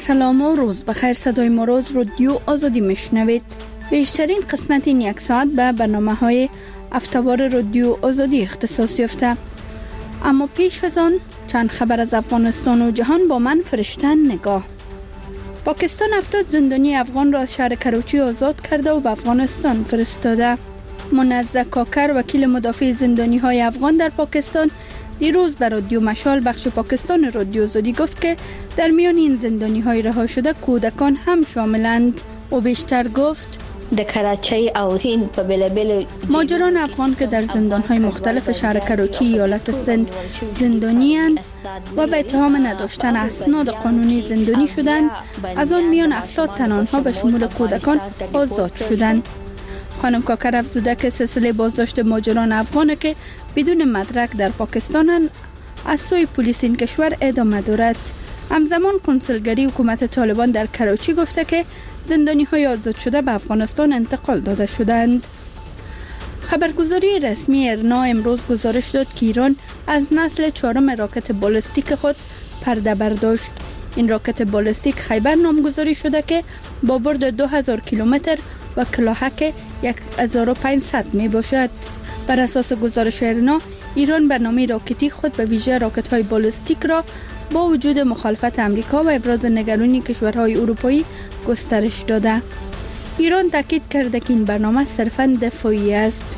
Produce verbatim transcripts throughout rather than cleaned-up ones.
سلام و روز بخیر. صدای ما روز رادیو آزادی میشنوید. بیشترین قسمت این یک ساعت به برنامه های هفته‌وار رادیو آزادی اختصاص یافته. اما پیش از آن چند خبر از افغانستان و جهان با من فرشته نگاه. پاکستان هفتاد زندانی افغان را از شهر کراچی آزاد کرده و به افغانستان فرستاده. منزه کاکر وکیل مدافع زندانی های افغان در پاکستان دیروز به رادیو مشال بخش پاکستان رادیو آزادی گفت که در میان این زندانی های رها شده کودکان هم شاملند. او بیشتر گفت د کراچی او سین په بلبل ماجران افغان که در زندان های مختلف شهر کراچی ایالت سند زندانی اند و به اتهام نداشتن اسناد قانونی زندانی شدند، از آن میان هفتاد تن آنها به شمول کودکان آزاد شدند. خانم کاکر افزوده که سلسله بازداشت ماجران افغان که بدون مدرک در پاکستان از سوی پلیس این کشور ادامه دارد. همزمان کنسولگری حکومت طالبان در کراچی گفته که زندانی های آزاد شده به افغانستان انتقال داده شدند. خبرگزاری رسمی ارنا امروز گزارش داد که ایران از نسل چهارم راکت بالستیک خود پرده برداشت. این راکت بالستیک خیبر نامگذاری شده که با برد دو هزار کیلومتر و کلاهک یک هزار و پانصد می باشد. بر اساس گزارش ارنا، ایران برنامه راکتی خود به ویژه راکت های بالستیک را با وجود مخالفت امریکا و ابراز نگرانی کشورهای اروپایی گسترش داده. ایران تاکید کرده که این برنامه صرفاً دفاعی است.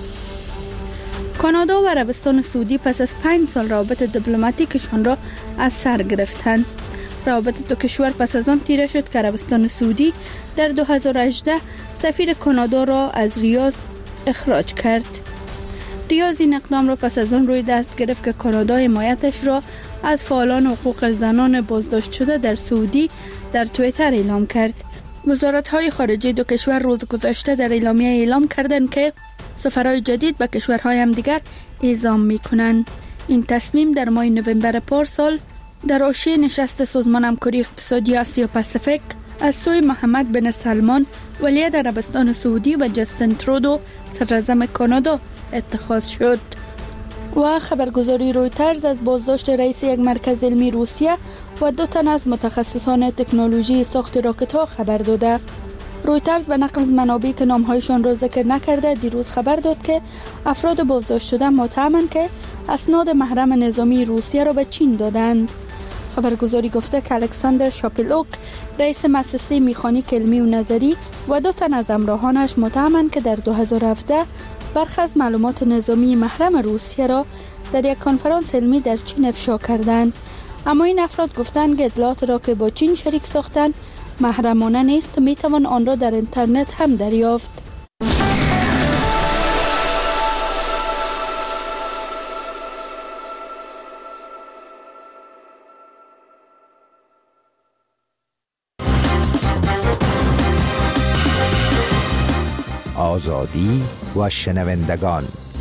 کانادا و عربستان سعودی پس از پنج سال روابط دیپلماتیکشان را از سر گرفتند. روابط دو کشور پس از آن تیره شد که عربستان سعودی در دو هزار و هجده سفیر کانادا را از ریاض اخراج کرد. ریاض این اقدام را پس از آن روی دست گرفت که کانادا حمایتش را از فعالان حقوق زنان بازداشت شده در سعودی در توییتر اعلام کرد. وزارت‌های خارجه دو کشور روز گذشته در اعلامیه اعلام کردند که سفرهای جدید به کشورهای همدیگر اعزام می‌کنند. این تصمیم در ماه نوامبر پارسال در حاشیه نشست سازمان همکاری اقتصادی آسیا پاسیفیک از سوی محمد بن سلمان ولیعهد عربستان سعودی و جاستین ترودو صدراعظم کانادا اتخاذ شد. و خبرگزاری رویترز از بازداشت رئیس یک مرکز علمی روسیه و دو تن از متخصصان تکنولوژی ساخت راکت ها خبر داده. رویترز به نقل از منابعی که نامهایشان را ذکر نکرده دیروز خبر داد که افراد بازداشت شده متهمند که اسناد محرم نظامی روسیه را به چین دادند. خبرگزاری گفته که الکساندر شاپیلوک رئیس مؤسسه میخانیک علمی و نظری و دو تن از همراهانش متهمند که در دو هزار و هفده برخی از معلومات نظامی محرم روسیه را در یک کنفرانس علمی در چین افشا کردند. اما این افراد گفتند که اطلاعات را که با چین شریک ساختند محرمانه نیست و میتوان آن را در اینترنت هم دریافت. آزادی و شنوندگان.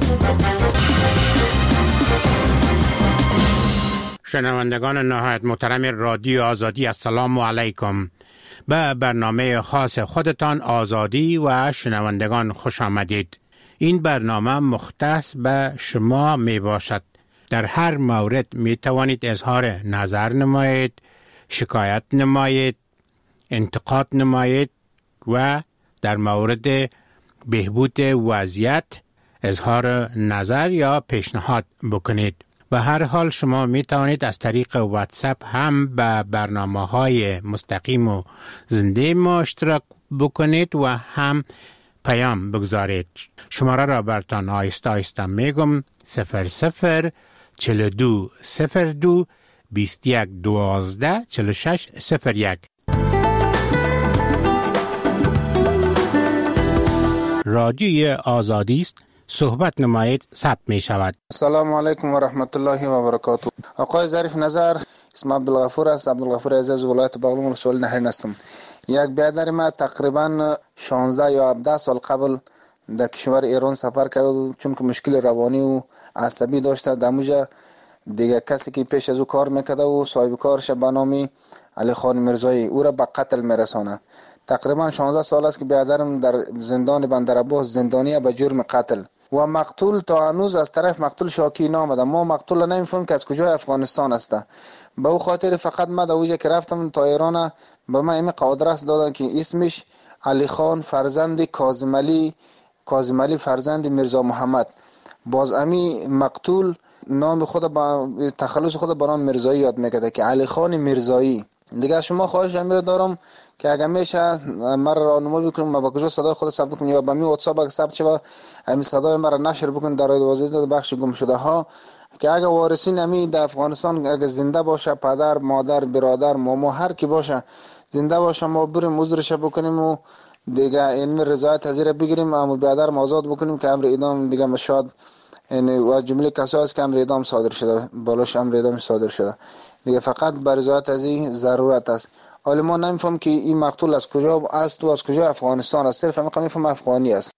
شنوندگان نهایت محترم رادیو آزادی، السلام علیکم. به برنامه خاص خودتان آزادی و شنوندگان خوش آمدید. این برنامه مختص به شما می باشد. در هر مورد می توانید اظهار نظر نمایید، شکایت نمایید، انتقاد نمایید و در مورد بهبود وضعیت اظهار نظر یا پیشنهاد بکنید. به هر حال شما می توانید از طریق واتساپ هم به برنامه‌های مستقیم و زنده ما اشتراک بکنید و هم پیام بگذارید. شماره را براتان آیسته آیسته میگم: صفر صفر چهل و دو صفر دو بیست و یک دوازده چهل و شش صفر یک. رادیوی آزادی است. صحبت نمایید ثبت می شود. السلام علیکم و رحمت الله و برکاته. آقای ظریف نظر، اسم عبدالغفور است. عبدالغفور عزیز، ولایت بغلان ولسوالی نهرین هستم. یک برادر ما تقریبا شانزده یا هفده سال قبل در کشور ایران سفر کرد، چون که مشکل روانی و عصبی داشته. دموجه دیگه کسی که پیش از او کار میکرده و صاحب کارش به نام علی خان میرزایی او را به قتل میرسانه. تقریبا شانزده سال است که برادرم در زندان بندر عباس زندانیه به جرم قتل. و مقتول تا هنوز از طرف مقتول شاکی نامده. ما مقتول نمیفهمیم که از کجای افغانستان است. به او خاطر فقط ما در اوجه که رفتم تا ایران به من این قادرس دادن که اسمش علی خان فرزند کاظم علی کاظم علی فرزند میرزا محمد. باز امی مقتول نام خود با تخلص خود با نام میرزایی یاد میکرده که علی خان میرزایی. دیگه شما خواهش امیر دارم که اگه میشه مرا راهنمایی بکنید ما با کجا صدای خود ثبت کنم یا با می واتساپ اگه ثبت شه همین صدای مرا نشر بکنید در وزارت بخش گم شده ها، که اگه وارثین امی در افغانستان اگه زنده باشه، پدر مادر برادر ماما هر کی باشه زنده باشه، ما بریم عذرش بکنیم و دیگه این رضایت حاضر بگیریم اما برادر آزاد بکنیم که امر اعدام دیگه مشاد یعنی و جمله کسایی است که امر اعدام صادر شده بالاش امر اعدام صادر شده دیگه فقط بر رضایت از این ضرورت است. حالا ما نمیفهم که این مقتول از کجا است و از کجا افغانستان است، صرف همین میفهم افغانی است.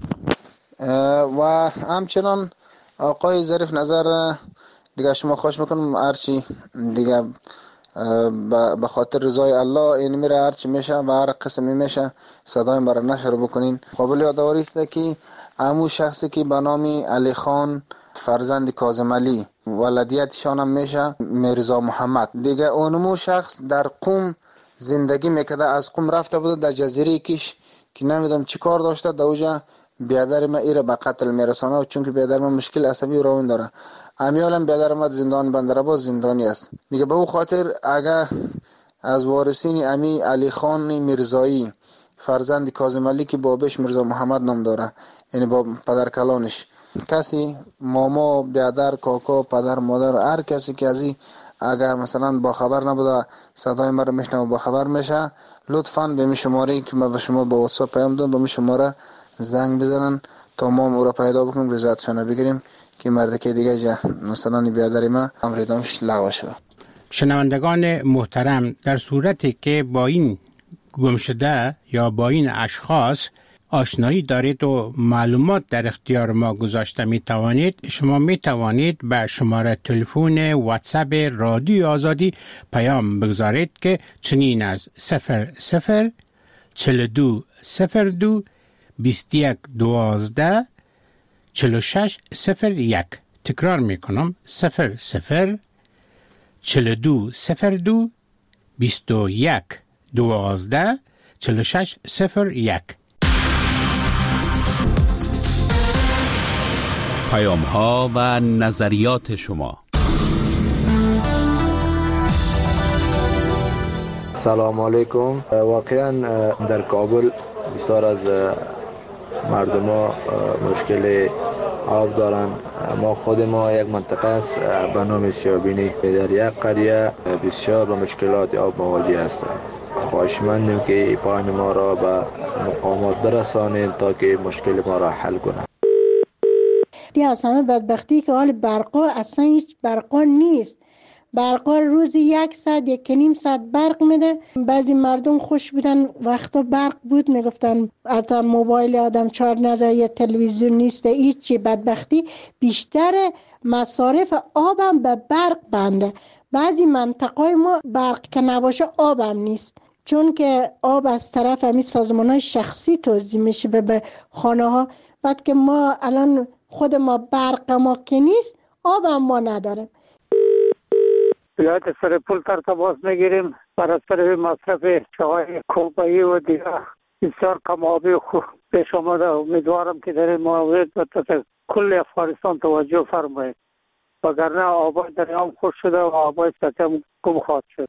و همچنان آقای ظریف نظر دیگه شما خواهش میکنم هرچی دیگه به خاطر رضای الله این میره هرچی میشه و هر قسمی میشه صدای مرا نشر بکنین. قابل یادآوری است که همون شخصی که به نام علی خان فرزند کاظم علی ولادیتشان هم میشه میرزا محمد، دیگه اونمو شخص در قم زندگی میکرده، از قم رفته بوده در جزیره کش که نمیدونم چی کار داشته در اوجا بیادر ما ایره به قتل میرسانه و چون که بیادر ما مشکل عصبی و روان داره امیالم بیادر ما زندان بندرعباس زندانی است دیگه. به او خاطر اگر از وارثین امی علی خان میرزایی فرزند کاظم علی که بابش میرزا محمد نام داره یعنی با پدر کلانش کسی ماما بیادر کاکا پدر مادر هر کسی که ازی اگر مثلا با خبر نبوده صدای ما رو میشنوه با خبر میشه لطفاً به می شماره که ما به شما با واتساپ پیام دادم به می شماره زنگ بزنن تا ما او را پیدا بکنیم رضایتشان بگیریم که مرد که دیگه جا مثلا بیادر ما امر اعدامش لغو شود. شنوندگان محترم، در صورتی که با این گم شده یا با این اشخاص آشنایی دارید و معلومات در اختیار ما گذاشته می توانید شما می توانید به شماره تلفن واتساپ رادیو آزادی پیام بگذارید که چنین از صفر صفر چهل و دو صفر دو بیست و یک دوازده چهل و شش صفر یک. تکرار می کنم صفر صفر چهل و دو صفر دو بیست و یک دوازده چهل و شش صفر یک. پیام ها و نظریات شما. سلام علیکم. واقعا در کابل بسیار از مردم ها مشکل آب دارن. ما خود ما یک منطقه است به نام سیابینی در یک قریه بسیار با مشکلات آب مواجه هستند. خواهشمندیم که پایان ما را به مقامات برسانید تا که مشکل ما را حل کنند. دی از همه بدبختی که حال برقا اصلا هیچ برقا نیست. برقا روزی یک ساعت یک نیم ساعت برق میده. بعضی مردم خوش بودن وقتا برق بود میگفتن حتی موبایل آدم چارج نزد یا تلویزیون نیست. هیچی بدبختی بیشتر مصارف آبم به برق بنده. بعضی منطقه ما برق که نباشه آبم نیست، چون که آب از طرف همین سازمان‌های شخصی توزیع میشه به خانه ها. بعد که ما الان خود ما برق ما که نیست آب ما نداره. بیاید سر پول تر تماس میگیریم برای سر مصرف چای کوبایی و دیگه بسیار کم آبی خوب پیش آمده. امیدوارم که در این مورد کل افغانستان توجه فرمایید وگرنه آبای دریام خوش شده و آبای سطح هم گم خواهد شد.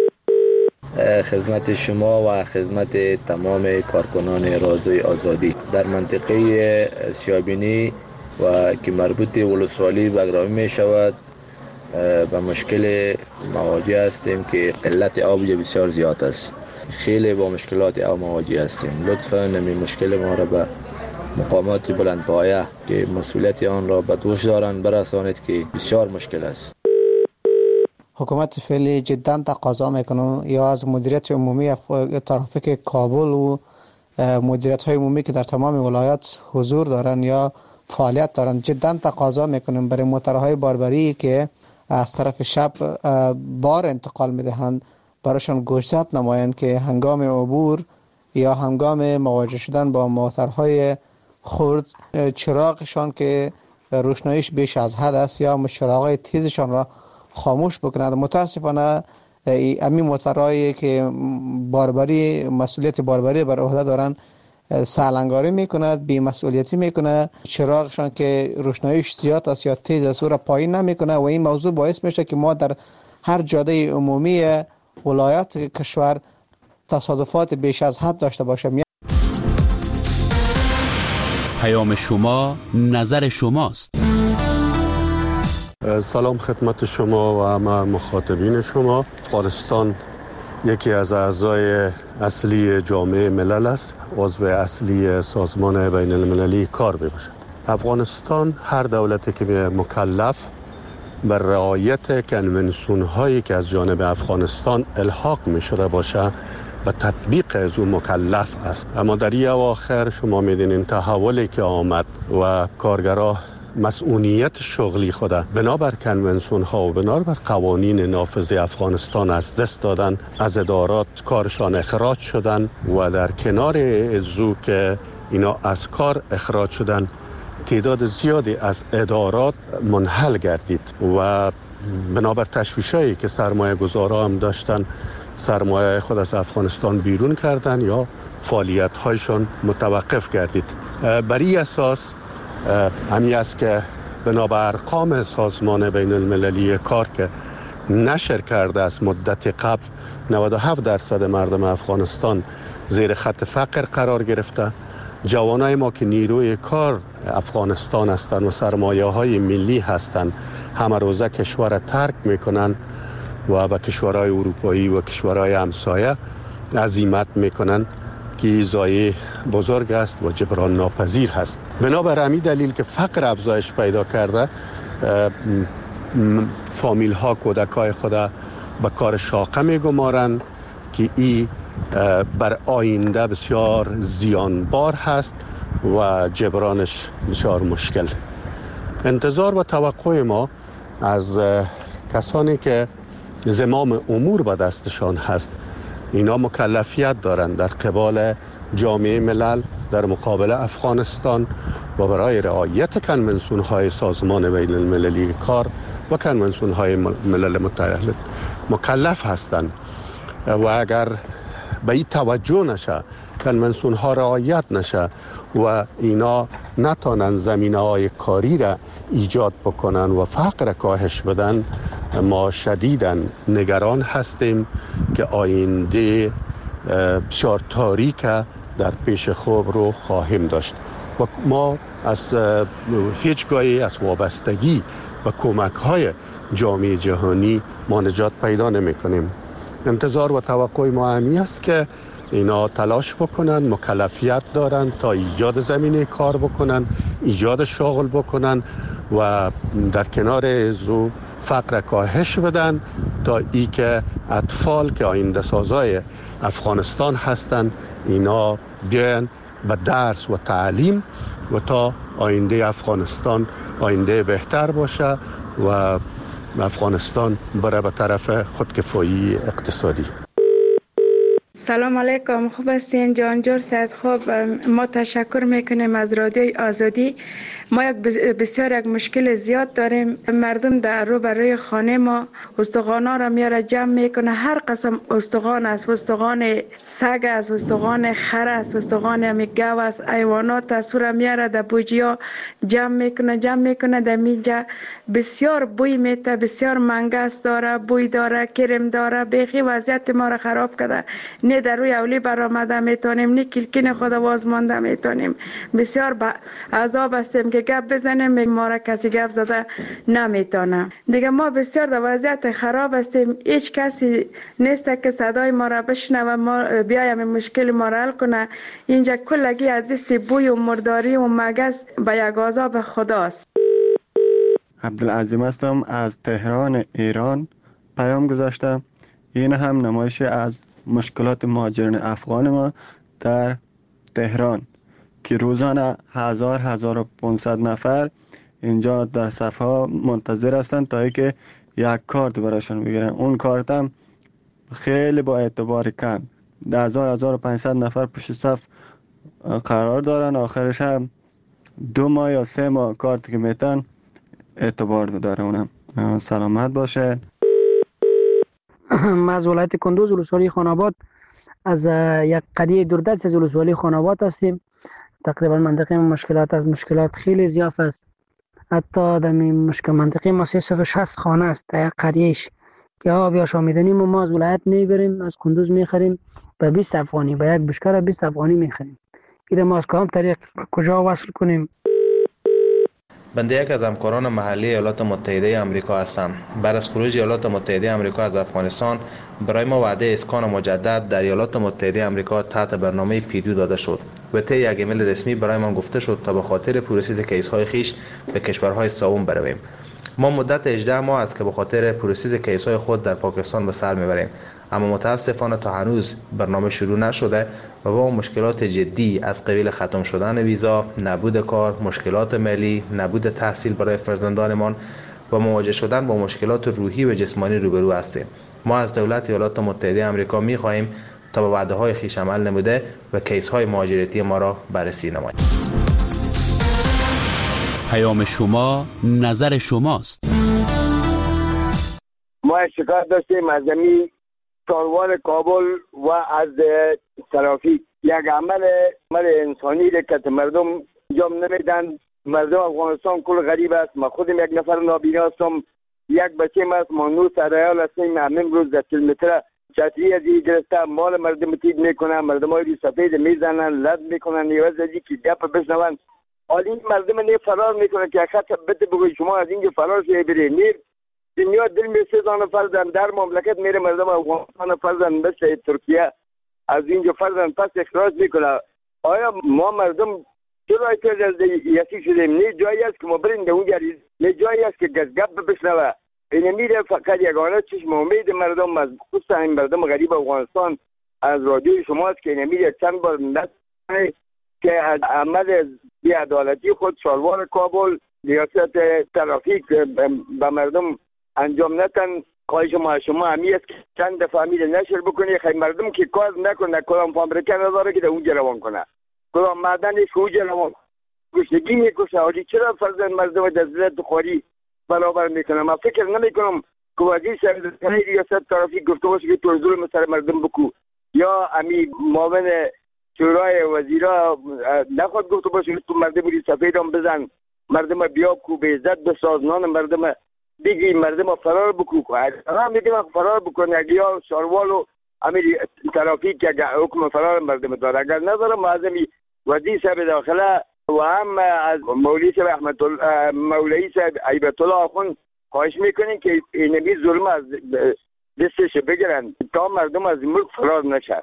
خدمت شما و خدمت تمام کارکنان رادیوی آزادی در منطقه سیابینی و که مربوط ولسوالی بگرامی می شود به مشکل مواجه هستیم که قلت آب بسیار زیاد است. خیلی با مشکلات آب مواجه هستیم. لطفاً این مشکل ما را به مقامات بلندپایه که مسئولیت آن را به دوش دارند برسانید که بسیار مشکل است. حکومت فعلی جدا تقاضا میکنه یا از مدیریت عمومی ترافیک کابل و مدیریت های عمومی که در تمام ولایات حضور دارن یا فعالیت دارن جدا تقاضا میکنیم برای موتورهای باربری که از طرف شب بار انتقال میدهند براشون گوشزد نمایند که هنگام عبور یا هنگام مواجه شدن با موتورهای خورد چراغشان که روشناییش بیش از حد است یا چراغای تیزشان را خاموش بکنند. متاسفانه همین موترهایی که باربری مسئولیت باربری بر عهده دارن سالنگاری میکند، بی مسئولیتی میکنه، چراغشان که روشناییش زیاد است یا تیز است او را پایین نمیکنه و این موضوع باعث میشه که ما در هر جاده عمومی ولایت کشور تصادفات بیش از حد داشته باشیم. پیام شما نظر شماست. سلام خدمت شما و همه مخاطبین شما. افغانستان یکی از اعضای اصلی جامعه ملل است، عضو اصلی سازمان بین المللی کار میباشد. افغانستان هر دولتی که مکلف بر رعایت کنونسیون هایی که از جانب افغانستان الحاق می شده باشه به تطبیق از اون مکلف است. اما در این اواخر شما میدونین تحولی که آمد و کارگرها مسئولیت شغلی خود بنابر کنونسیون ها و بنابر قوانین نافذ افغانستان از دست دادن، از ادارات کارشان اخراج شدن و در کنار ازو که اینا از کار اخراج شدن تعداد زیادی از ادارات منحل گردید و بنابر تشویشایی که سرمایه گذارا هم داشتن سرمایه خود از افغانستان بیرون کردن یا فعالیت هایشان متوقف گردید. بر این اساس همی است که بنابر ارقام سازمان بین المللی کار که نشر کرده است مدت قبل نود و هفت درصد مردم افغانستان زیر خط فقر قرار گرفته. جوانای ما که نیروی کار افغانستان هستند و سرمایه های ملی هستند همه روزه کشور ترک میکنن و به کشورهای اروپایی و کشورهای همسایه عزیمت میکنن که زایه بزرگ است و جبران ناپذیر هست. بنابر همین دلیل که فقر افزایش پیدا کرده فامیل ها کودک های خود به کار شاقه میگمارند که این بر آینده بسیار زیانبار هست و جبرانش بسیار مشکل. انتظار و توقع ما از کسانی که زمام امور به دستشان هست اینا مکلفیت دارند در قبال جامعه ملل در مقابل افغانستان و برای رعایت کنونسیون های سازمان بین المللی کار و کنونسیون های ملل متحد مکلف هستند و اگر به این توجه نشه، کنونسیون ها رعایت نشه و اینا نتانن زمینه های کاری را ایجاد بکنن و فقر کاهش بدن، ما شدیداً نگران هستیم که آینده بسیار تاریک در پیش خوب رو خواهیم داشت و ما از هیچگاهی از وابستگی و کمک های جامعه جهانی ما نجات پیدا نمی کنیم. انتظار و توقع ما همی است که اینا تلاش بکنن، مکلفیت دارن تا ایجاد زمینه کار بکنن، ایجاد شغل بکنن و در کنار ازو فقر کاهش بدن تا ای که اطفال که آینده سازای افغانستان هستن اینا بیان به درس و تعلیم و تا آینده افغانستان آینده بهتر باشه و افغانستان بره به طرف خودکفایی اقتصادی. سلام علیکم، خوب هستین جانجور سید؟ خوب، ما تشکر میکنیم از رادیوی آزادی. ما یک بسیار یک مشکل زیاد داریم. مردم در رو برای خانه ما استخوانا را میاره جمع میکنه، هر قسم استخوان است، استخوان سگ است، استخوان خر است، استخوان می گاو است، حیوانات است، را میاره در بوجیا جمع میکنه جمع میکنه در میجا. بسیار بوی میته، بسیار منگس داره، بوی داره، کرم داره، بیخی وضعیت ما را خراب کرده. نه در روی اولی برآمده میتونیم، نه کلکین خود واز مانده میتونیم. بسیار با عذاب هستیم که گپ بزنیم، ما را کسی گپ زده نمیتونه. دیگه ما بسیار در وضعیت خراب هستیم، هیچ کسی نیست که صدای ما را بشنوه و ما بیایم مشکل ما را حل کنه. اینجا کلگی از دست بوی و مرداری و مگس به یک عذاب خداست. عبدالعظیم هستم از تهران ایران. پیام گذاشتم. این هم نمایش از مشکلات مهاجرین افغان ما در تهران که روزانه هزار هزار و پانصد نفر اینجا در صفحه منتظر هستند تا اینکه یک کارت براشون بگیرن. اون کارت هم خیلی با اعتبار کم، هزار هزار و پانصد نفر پشت صف قرار دارن. آخرش هم دو ماه یا سه ماه کارت که میتن اعتبار داره. اونم سلامت باشه. ما از ولایت کندوز ولسوالی خاناباد از یک قریه دوردست از ولسوالی خاناباد هستیم. تقریبا منطقه مشکلات از مشکلات خیلی زیاف است. حتی در مشکل منطقه ما سیصد و شصت خانه است در قریهش که آب یا شامیدنی ما از ولایت میبریم، از کندوز میخریم به بیست افغانی، به یک بشکر بیست افغانی میخریم. این ما از کدام طریق کجا وصل کنیم؟ بنده یک از همکاران محلی ایالات متحده آمریکا هستم. بعد از خروج ایالات متحده آمریکا از افغانستان برای ما وعده اسکان مجدد در ایالات متحده آمریکا تحت برنامه پیدو داده شد و طی یک ایمیل رسمی برای ما گفته شد تا به خاطر پروسس کیس‌های خیش به کشورهای سوم برویم. ما مدت هجده ماه است که به خاطر پروسس کیس‌های خود در پاکستان به سر میبریم، اما متاسفانه تا هنوز برنامه شروع نشده و با مشکلات جدی از قبیل ختم شدن ویزا، نبود کار، مشکلات مالی، نبود تحصیل برای فرزندانمان و مواجه شدن با مشکلات روحی و جسمانی روبرو هستیم. ما از دولت ایالات متحده آمریکا می‌خواهیم تا به وعده‌های خویش عمل نموده و کیس‌های مهاجرتی ما را بررسی نماید. پیام شما نظر شماست. ما شکایت داشتیم از زمین کاروان کابل و از ترافیک. یک عمل عمل انسانی که مردم انجام نمیدن. مردم افغانستان کل غریب است. ما خودم یک نفر نابینا هستم، یک بچه است، ما نو سرایال هستیم. همین روز در کیلومتر چتری از این گرفته مال مردم تید میکنن، مردم های سفید میزنن، لد میکنن، نیوز ازی که گپ بشنون. حالی مردم نه فرار میکنه که خط بده بگوی شما از اینجا فرار شوی بری. نیر دنیا دل می سیزان فرزن در مملکت میره مردم افغانستان فرزن مثل ترکیه از اینجا فرزن پس اخراج میکنه. آیا ما مردم چرا ایتاز از یکی شدیم؟ نه جایی است که ما بریم در اونجا، نه جایی است که گزگب بشنوه. این میره فقط یگانه چشم امید مردم از خصوصا این مردم غریب افغانستان از رادیوی شماست که این میره چند بار نتونه که از عمل بی‌عدالتی خود شاروان کابل ریاست ترافیک به مردم انجام نتن. خواهش ما شما همی است که چند دفعه میره نشر بکنی خیلی مردم که کار نکنه، کدام فابریکه نداره که در اونجا روان کنه، کدام معدنش که اونجا روان گشتگی میکشه. حالی چرا فرزن مردم در ذلت خواری برابر میکنه؟ من فکر نمیکنم که وزیر صاحب ریاست ترافیک گفته باشه که تو ظلم سر مردم بکو، یا امی معاون شورای وزیرا نخواد گفته باشه که تو مردم ری سفید هم بزن، مردم بیاب کو به عزت بساز، نان مردم بگی، مردم فرار بکو. هم میگم فرار بکنه اگه یا شاروال و امیر ترافیک که حکم فرار مردم داره، اگر نداره معظمی وزیر صاحب داخله و هم از مولوی صاحب احمد مولوی صاحب ایبت الله آخوند خواهش میکنین که اینمی ظلم از دستش بگیرن تا مردم از ملک فرار نشه.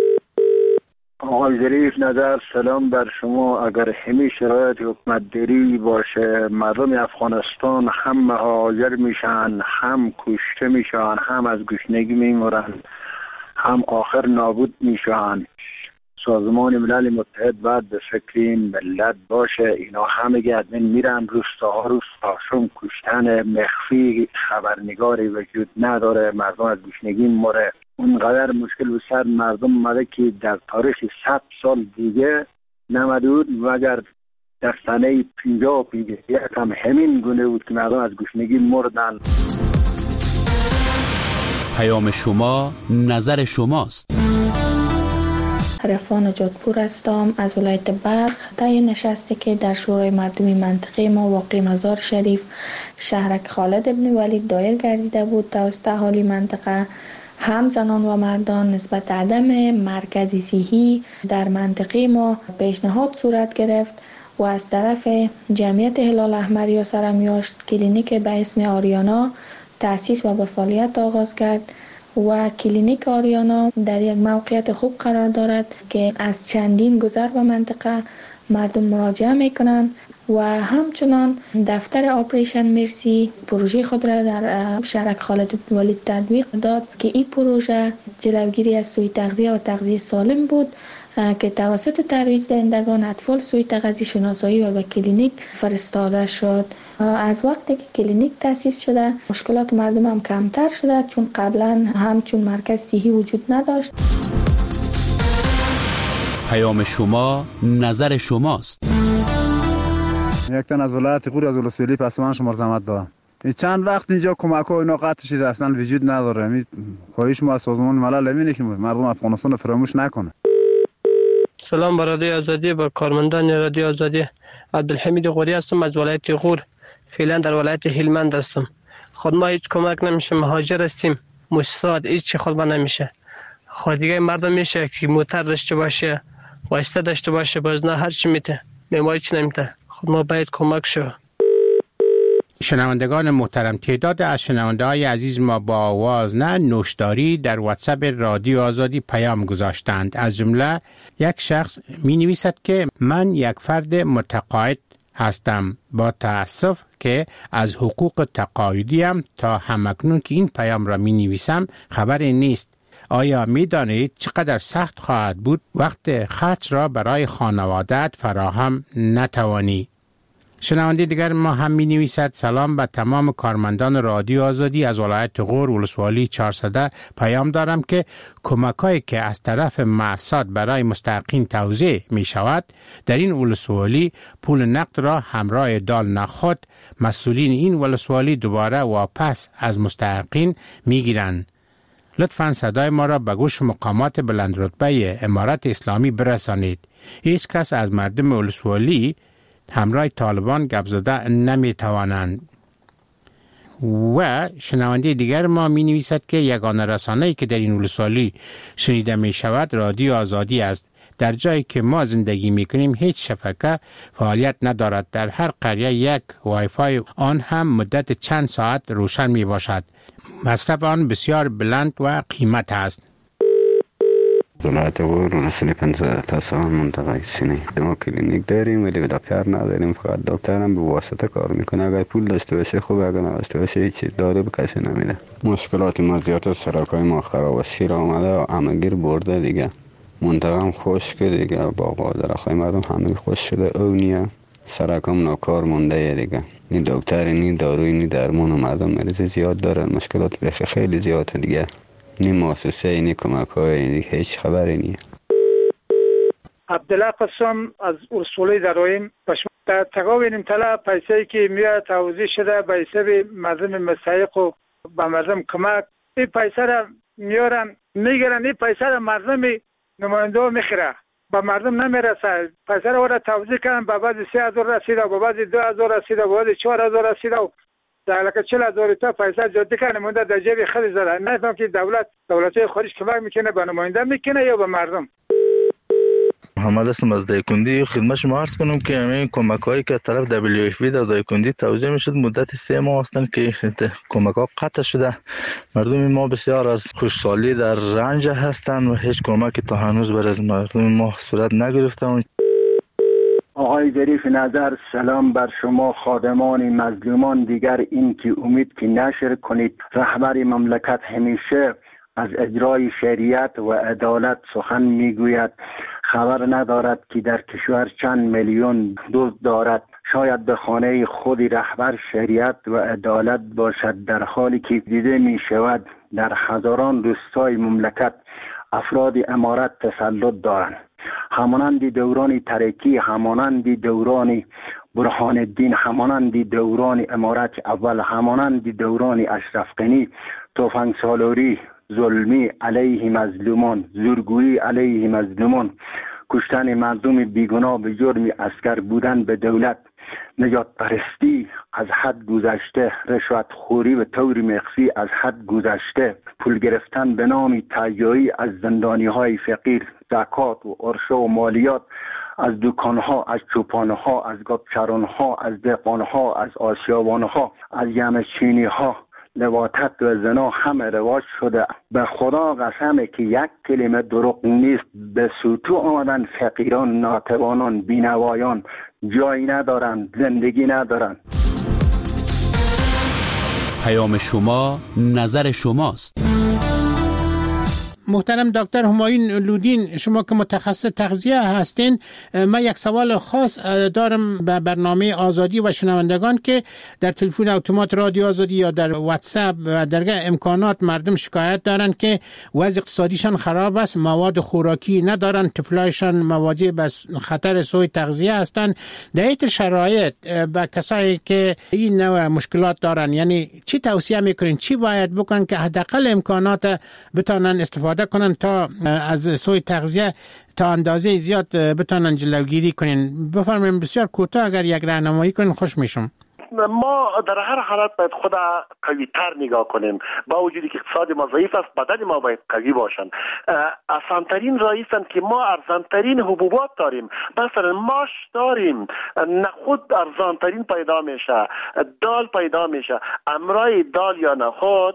آقای ظریف نظر، سلام بر شما. اگر همین شرایط حکومت داری باشه مردم افغانستان هم مهاجر میشن، هم کشته میشن، هم از گشنگی میمرن، هم آخر نابود میشن. سازمان ملل متحد باید به فکر این ملت باشه. اینا همه گردن میرن روستاها روستاشون کشتن مخفی، خبرنگاری وجود نداره، مردم از گشنگی مره. اونقدر مشکل و سر مردم مده که در تاریخ صد سال دیگه نمدود مگر در سنه پینجاه و پینجاه یک هم همین گونه بود که مردم از گشنگی مردن. پیام شما نظر شماست. عرفان جادپور هستم از ولایت بلخ. طی نشستی که در شورای مردمی منطقه ما واقع مزار شریف شهرک خالد ابن ولید دایر گردیده بود توسط اهالی منطقه، هم زنان و مردان نسبت عدم مرکزی صحی در منطقه ما پیشنهاد صورت گرفت و از طرف جمعیت هلال احمر یا سرمیاشت کلینیک به اسم آریانا تأسیس و به فعالیت آغاز کرد و کلینیک آریانا در یک موقعیت خوب قرار دارد که از چندین گذر به منطقه مردم مراجعه میکنند و همچنان دفتر آپریشن مرسی پروژه خود را در شهرک خالد ابن ولید تطبیق داد که این پروژه جلوگیری از سوء تغذیه و تغذیه سالم بود که توسط ترویج دهندگان اطفال سوء تغذیه شناسایی و به کلینیک فرستاده شد. از وقتی که کلینیک تأسیس شده مشکلات مردم هم کمتر شده، چون قبلا همچون مرکز صحی وجود نداشت. پیام شما نظر شماست. یک تن از ولایت غور از ولسوالی پسمان شما زحمت دارم. این چند وقت اینجا کمک ها اینا قطع شده، اصلا وجود نداره. می خواهش ما از سازمان ملل همینه که مردم افغانستان فراموش نکنه. سلام بر رادیو آزادی، با کارمندان رادیو آزادی. عبدالحمید غوری هستم از ولایت غور، فعلا در ولایت هلمند هستم. خود ما هیچ کمک نمیشه، مهاجر هستیم، مستعد هیچ خود ما نمیشه. خود دیگه مردم میشه که موتر داشته باشه، واسطه داشته باشه، باز نه هر چی میته، ما هیچ نمیته. خود ما باید کمک شو. شنوندگان محترم، تعداد از شنونده های عزیز ما با آواز نه نوشداری در واتساپ رادیو آزادی پیام گذاشتند. از جمله یک شخص می نویسد که من یک فرد متقاعد هستم، با تأسف که از حقوق تقاعدیم تا همکنون که این پیام را می نویسم خبری نیست. آیا می دانید چقدر سخت خواهد بود وقت خرج را برای خانواده‌ات فراهم نتوانی؟ شنونده دیگر ما هم می نویسد سلام به تمام کارمندان رادیو آزادی از ولایت غور ولسوالی چهارصد. پیام دارم که کمک‌هایی که از طرف مؤسسات برای مستحقین توزیع می شود در این ولسوالی پول نقد را همراه دال نخود مسئولین این ولسوالی دوباره واپس از مستحقین می گیرند. لطفاً صدای ما را به گوش مقامات بلند رتبه امارت اسلامی برسانید. هیچ کس از مردم ولسوالی همراه طالبان گپ زده نمی توانند. و شنونده دیگر ما می نویسد که یگانه رسانه‌ای که در این ولسوالی شنیده می شود رادیو آزادی است. در جایی که ما زندگی می کنیم هیچ شبکه فعالیت ندارد. در هر قریه یک وای فای آن هم مدت چند ساعت روشن می باشد. مصرف آن بسیار بلند و قیمت است. ولایت غور ولسوالی پنجاه تا سال منطقه سینه. ما کلینیک داریم ولی دکتر نداریم، فقط دکتر هم به واسطه کار میکنه. اگر پول داشته باشه خوبه، اگر نداشته باشه هیچ دارو به کسی نمیده. مشکلات ما زیاد، سرکای ما خراب و شیر آمده همگیر برده دیگه. منطقه هم خشک دیگه، باغ و درختای مردم همه خشک شده. اونیه سرکام ناکار مونده دیگه. نی دکتر نی داروی نی درمان و مردم مریض زیاد دارن. مشکلات بخی خیلی زیاده دیگه. نی مؤسسه نی کمک های هیچ خبری نیه. عبدالله قسم از ولسوالی درایم. در تقابل طلا پیسه‌ای که میاد توزیع شده به حساب مردم مستحق و به مردم کمک، این پیسه را میارن میگیرن، این پیسه را مردم نماینده میخره، به مردم نمیرسه. پیسه را وارد توزیع کردن، به بعد سه هزار رسیده، به بعد دو هزار رسیده، به بعد چهار هزار رسیده و در لکه چهل هزار تا پیسه جاده کنه مونده در جیب خیلی زده. نفهم که دولت دولت‌های خارج کمک میکنه به نماینده میکنه یا به مردم. محمد هستم از دایکندی. خدمت شما عرض کنم که همین کمک‌هایی که از طرف دبلیو اف پی در دایکندی توزیع میشد مدت سه ماه هستند که کمک‌ها قطع شده. مردم ما بسیار از خوشحالی در رنج هستند و هیچ کمکی تا هنوز برای مردم ما صورت نگرفته. آقای ظریف نظر، سلام بر شما خادمان مظلومان. دیگر این که امید که نشر کنید. رهبر مملکت همیشه از اجرای شریعت و عدالت سخن میگوید. خبر ندارد که در کشور چند میلیون دزد دارد. شاید به خانه خودی رهبر شریعت و عدالت باشد، در حالی که دیده می شود در هزاران روستای مملکت افراد امارت تسلط دارند. همانند دوران ترکی، همانند دوران برهان الدین، همانند دوران امارت اول، همانند دوران اشرف غنی، تفنگ سالاری، ظلمی علیه مظلومان، زورگویی علیه مظلومان، کشتن مردم بیگناه به جرم اسکر بودن به دولت، نجات پرستی از حد گذشته، رشوت خوری به طور مخفی از حد گذشته، پول گرفتن به نام تهیایی از زندانی های فقیر، زکات و عرشه و مالیات از دکانها، از چوپانها، از گابچرانها، از دهقانها، از آسیابانها، از یمچینیها. لواطت و زنا همه رواج شده. به خدا قسمه که یک کلمه دروغ نیست. به سوتو آمدن فقیران، ناتوانان، بینوایان، جایی ندارن، زندگی ندارن. پیام شما نظر شماست. محترم دکتر همایون لودین، شما که متخصص تغذیه هستین، من یک سوال خاص دارم به برنامه آزادی و شنوندگان که در تلفن اتومات رادیو آزادی یا در واتساپ و درگاه امکانات مردم شکایت دارن که وضع اقتصادیشان خراب است، مواد خوراکی ندارن، طفلایشان مواجه به خطر سوء تغذیه هستند. در این شرایط به کسایی که این نوع مشکلات دارن، یعنی چی توصیه میکنین، چی باید بکنن که حداقل امکانات بتونن استفاده کنن تا از سوء تغذیه تا اندازه زیاد بتونن جلوگیری کنین؟ بفرمایید بسیار کوتاه اگر یک راهنمایی کنین خوش میشم. ما در هر حالت باید خود قوی تر نگاه کنیم، با وجودی که اقتصاد ما ضعیف است، بدن ما باید قوی باشن. آسانترین راه است که ما ارزانترین حبوبات داریم، مثلا ماش داریم، نخود ارزانترین پیدا میشه، دال پیدا میشه. امرای دال یا نخود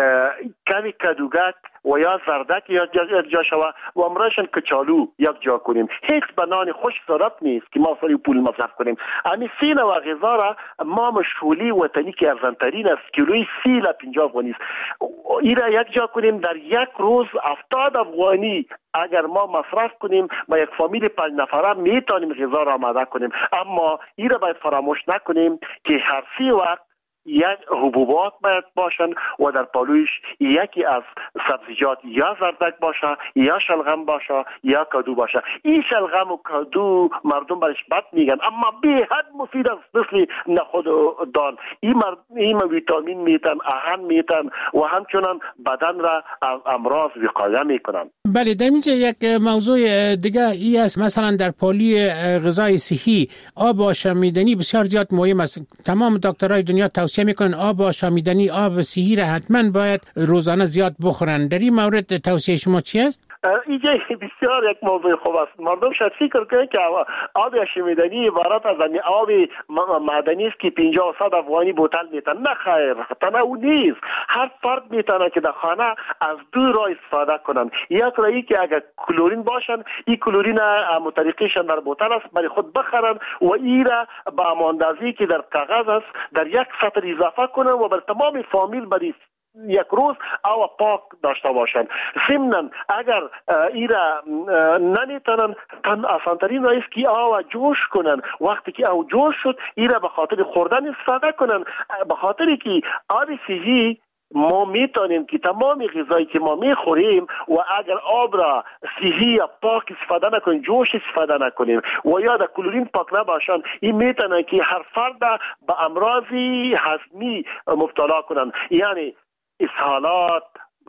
کمی کدوگک و یا زردک یا جا شوه و امرایشان کچالو یک جا کنیم. هیچ بنان خوش ضرورت نیست که ما سری پول مصرف کنیم. امی سین و غذا را ما مشغولی وطنی که ارزانترین است، کیلوی سی لا پنجاه افغانی است، این را یک جا کنیم در یک روز هفتاد افغانی اگر ما مصرف کنیم با یک فامیل پنج نفره میتونیم غذا را آماده کنیم. اما این را باید فراموش نکنیم که هر سی وقت یک حبوبات باید باشن و در پالویش یکی از سبزیجات یا زردک باشه یا شلغم باشه یا کدو باشه. این شلغم و کدو مردم برش بد میگن اما به حد مفید است، مثل نخود و دال. این مرد این ویتامین میتن، آهن میتن و همچنان بدن را از امراض وقایه میکنن. بله، در اینجا یک موضوع دیگه ای است، مثلا در پالی غذای صحی آب آشامیدنی بسیار زیاد مهم است. تمام دکترای دنیا توصیه میکنن آب آشامیدنی، آب صحی را حتما باید روزانه زیاد بخورن. در این مورد توصیه شما چی است؟ اینجا بسیار یک موضوع خوب است. مردم شاید فکر کنند که آب آشامیدنی عبارت از آب معدنی است که پنجاه و صد افغانی بوتل میتن. نه خیر، تنها نیست. هر فرد میتونه که در خانه از دو راه استفاده کنن. یک راهی که اگر کلورین باشن، این کلورین مطلقیشان در بوتل است برای خود بخرن و این را با اماندازی که در کاغذ است در یک سطر اضافه کنن و بر تمام فامیل برای یک روز او پاک داشته باشند. ضمناً اگر ایرا نمیتونن، تن آسانترین راه است که او جوش کنن. وقتی که او جوش شد ایرا به خاطر خوردن استفاده کنن، به خاطر که آب صحی ما میتونیم که تمام غذایی که ما میخوریم و اگر آب را صحی یا پاک استفاده نکنیم، جوش استفاده نکنیم و یا در کلورین پاک نباشن، این میتونه که هر فرد به امراضی هضمی مبتلا کنن، یعنی اسهالات،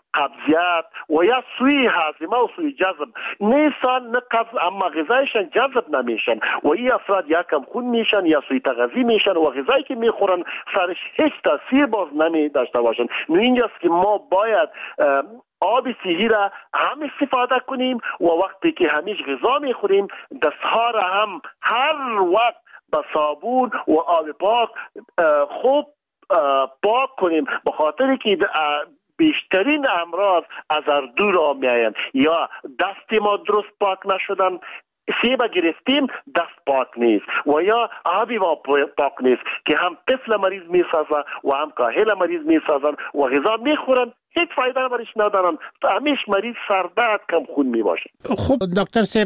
قبضیت و یا سوی هاضمه و سوی جذب. نیستان نه قبض اما غذایشان جذب نمیشن و این افراد یا کم خون میشن یا سوی تغذی میشن و غذایی که میخورن سرش هیچ تاثیر باز نمی داشته باشن. نو اینجاست که ما باید آب صحی را هم استفاده کنیم و وقتی که همیش غذا میخوریم دستها را هم هر وقت با صابون و آب پاک خوب پاک کنیم، به خاطر که بیشترین امراض از اردو را می آیند. یا دست ما درست پاک نشدن، سیب گرفتیم دست پاک نیست و یا آبی ما پاک نیست که هم طفل مریض می سازن و هم کاهل مریض می سازن و غذا می خورن هیچ فایده برش ندارن، همیش مریض سردرد کم خون می باشه. خب دکتر صاحب،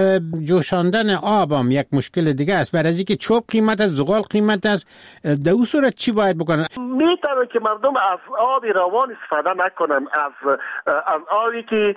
جوشاندن آب هم یک مشکل دیگه است. برای اینکه چوب قیمت است، زغال قیمت است، در اون صورت چی باید بکنن؟ میتونه که مردم از آب روان استفاده نکنن، از از آبی که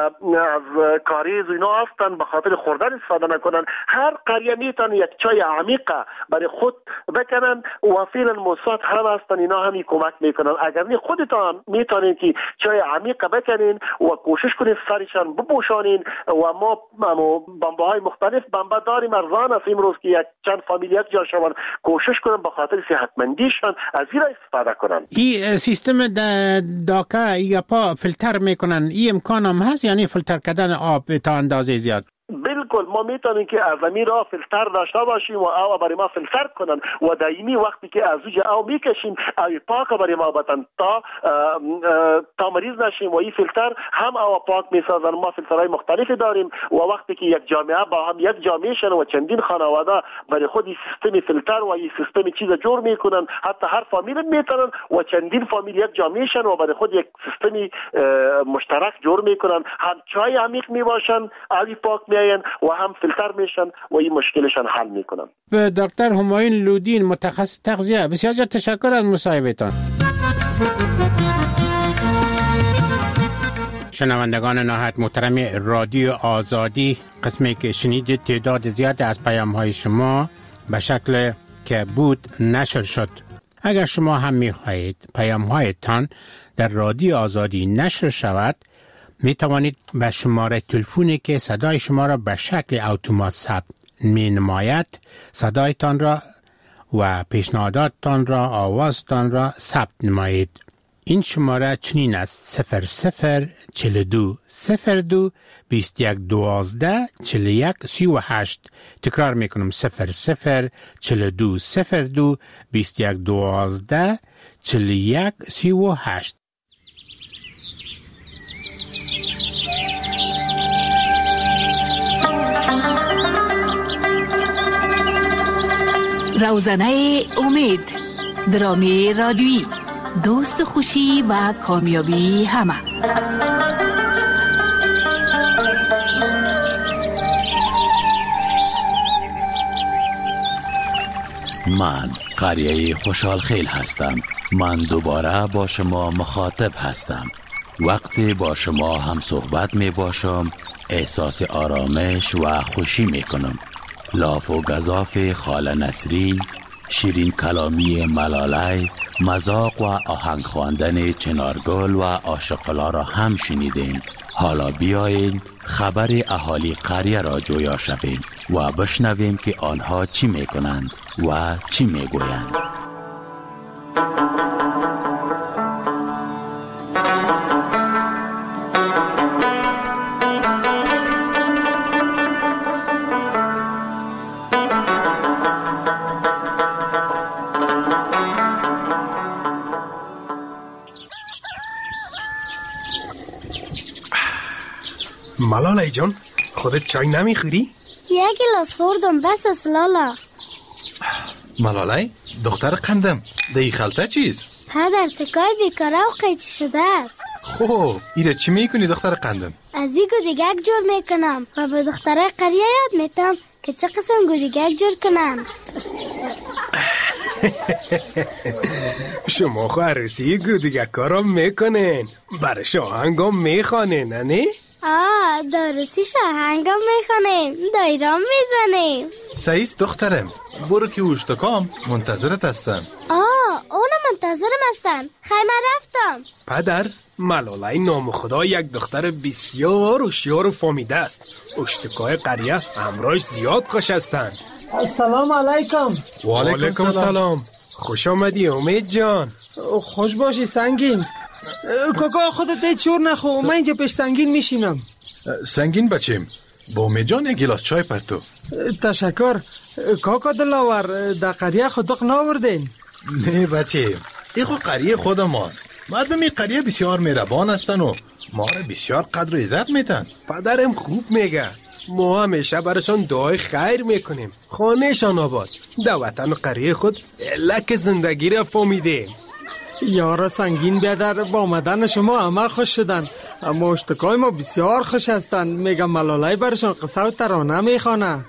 از کاریز اینا هستن به خاطر خوردن استفاده نکنن. هر قریه میتونه یک چای عمیقه برای خود بکنن و فعلا موساد هم هستن، اینا همی کمک میکنن. اگر نه خودتان میتونین که چای عمیق بکنین و کوشش کنین سرشان بپوشانین و ما بمبه های مختلف بمبه داریم، ارزان است امروز که یک چند فامیل یک جا شون، کوشش کنن به خاطر صحتمندیشان از این را استفاده کنن. این سیستم داکا یا پا فیلتر میکنن، این امکان هم هست، یعنی فیلتر کردن آب تا اندازه زیاد؟ بالکل بالکل ما میتونیم که از امیر را فیلتر داشته باشیم و او برای ما فیلتر کنن و دائمی وقتی که از اوج او میکشیم او پاک برای ما بتن تا تا مریض نشیم و این فیلتر هم او پاک میسازن. ما فیلترهای مختلفی داریم و وقتی که یک جامعه با هم یک جامعه شن و چندین خانواده برای خود این سیستم فیلتر و این سیستم چیز جور میکنن، حتی هر فامیل میتونن و چندین فامیل یک جامعه شن و برای خود یک سیستم مشترک جور میکنن، هم چای عمیق میباشن آبی پاک میاین و هم فیلتر میشن و این مشکلشان حل میکنن. به دکتر همایون لودین متخصص تغذیه بسیار تشکر از مصاحبهتان. شنوندگان نهایت محترم رادیو آزادی، قسمی که شنیدید تعداد زیاد از پیام‌های شما به شکل که بود نشر شد. اگر شما هم می‌خواهید پیام‌هایتان در رادیو آزادی نشر شود، می توانید به شماره تلفنی که صدای شما را به شکل اتومات ثبت می نماید صدایتان را و پیشنهاداتتان را، آوازتان را ثبت نمایید. این شماره چنین است: صفر صفر چهل دو صفر دو بیست یک دوازده چهل یک سی و هشت. تکرار میکنم: صفر صفر چهل دو صفر دو بیست یک دوازده چهل یک سی و هشت. روزنه امید، درامی رادیویی، دوست خوشی و کامیابی همه. من قریه خوشحال خیل هستم. من دوباره با شما مخاطب هستم. وقتی با شما هم صحبت می باشم احساس آرامش و خوشی می کنم. لاف و گزاف خاله نسرین، شیرین کلامی ملالای، مذاق و آهنگ خواندن چنارگل و عاشقلا را هم شنیدیم. حالا بیایید خبر اهالی قریه را جویا شویم و بشنویم که آنها چی می کنند و چی می گویند. ملالای جان، خودت چای نمیخوری؟ یک گلاس خوردم بس است لالا. ملالای دختر قندم، دی خلطه چیز؟ پدر تکای بیکاره و قیچی شده است. خوب ایره چی میکنی دختر قندم؟ از این گودیگک جور میکنم و به دختره قریه یاد میتم که چه قسم گودیگک جور کنم. شما خو عروسی گودیگک ها را میکنین، برای شاهنگام میخوانین نه؟ آه دارسی شاهنگام میخوانیم، دایرام میزنیم. سعیست دخترم، برو که اوشتکام منتظرت هستن. آه اونو منتظرم هستن. خیلی رفتم. پدر، ملالای نام خدا یک دختر بسیار هوشیار و فهمیده است. اوشتکای قریه همراهش زیاد خوش هستند. السلام علیکم. و علیکم سلام. خوش آمدی امید جان. خوش باشی سنگین. کاکا خودت دی چور نخو، من اینجا پیش سنگین میشینم. سنگین بچیم، با امید جان یک گلاس چای پرتو. تشکر. کاکا دلاور در قریه خودق ناوردین؟ نه بچه، این خود قریه خود ماست. مردم این قریه بسیار مهربان هستن و ما را بسیار قدر و عزت میتن. پدرم خوب میگه، ما همیشه برشان دعای خیر میکنیم. خانهشان آباد، در وطن قریه خود لک زندگی را فهمیده. یارا سنگین بیادر، با آمدن شما همه خوش شدن، اما اشتکای ما بسیار خوش هستن. میگم ملالای برشان قصه و ترانه میخوانه.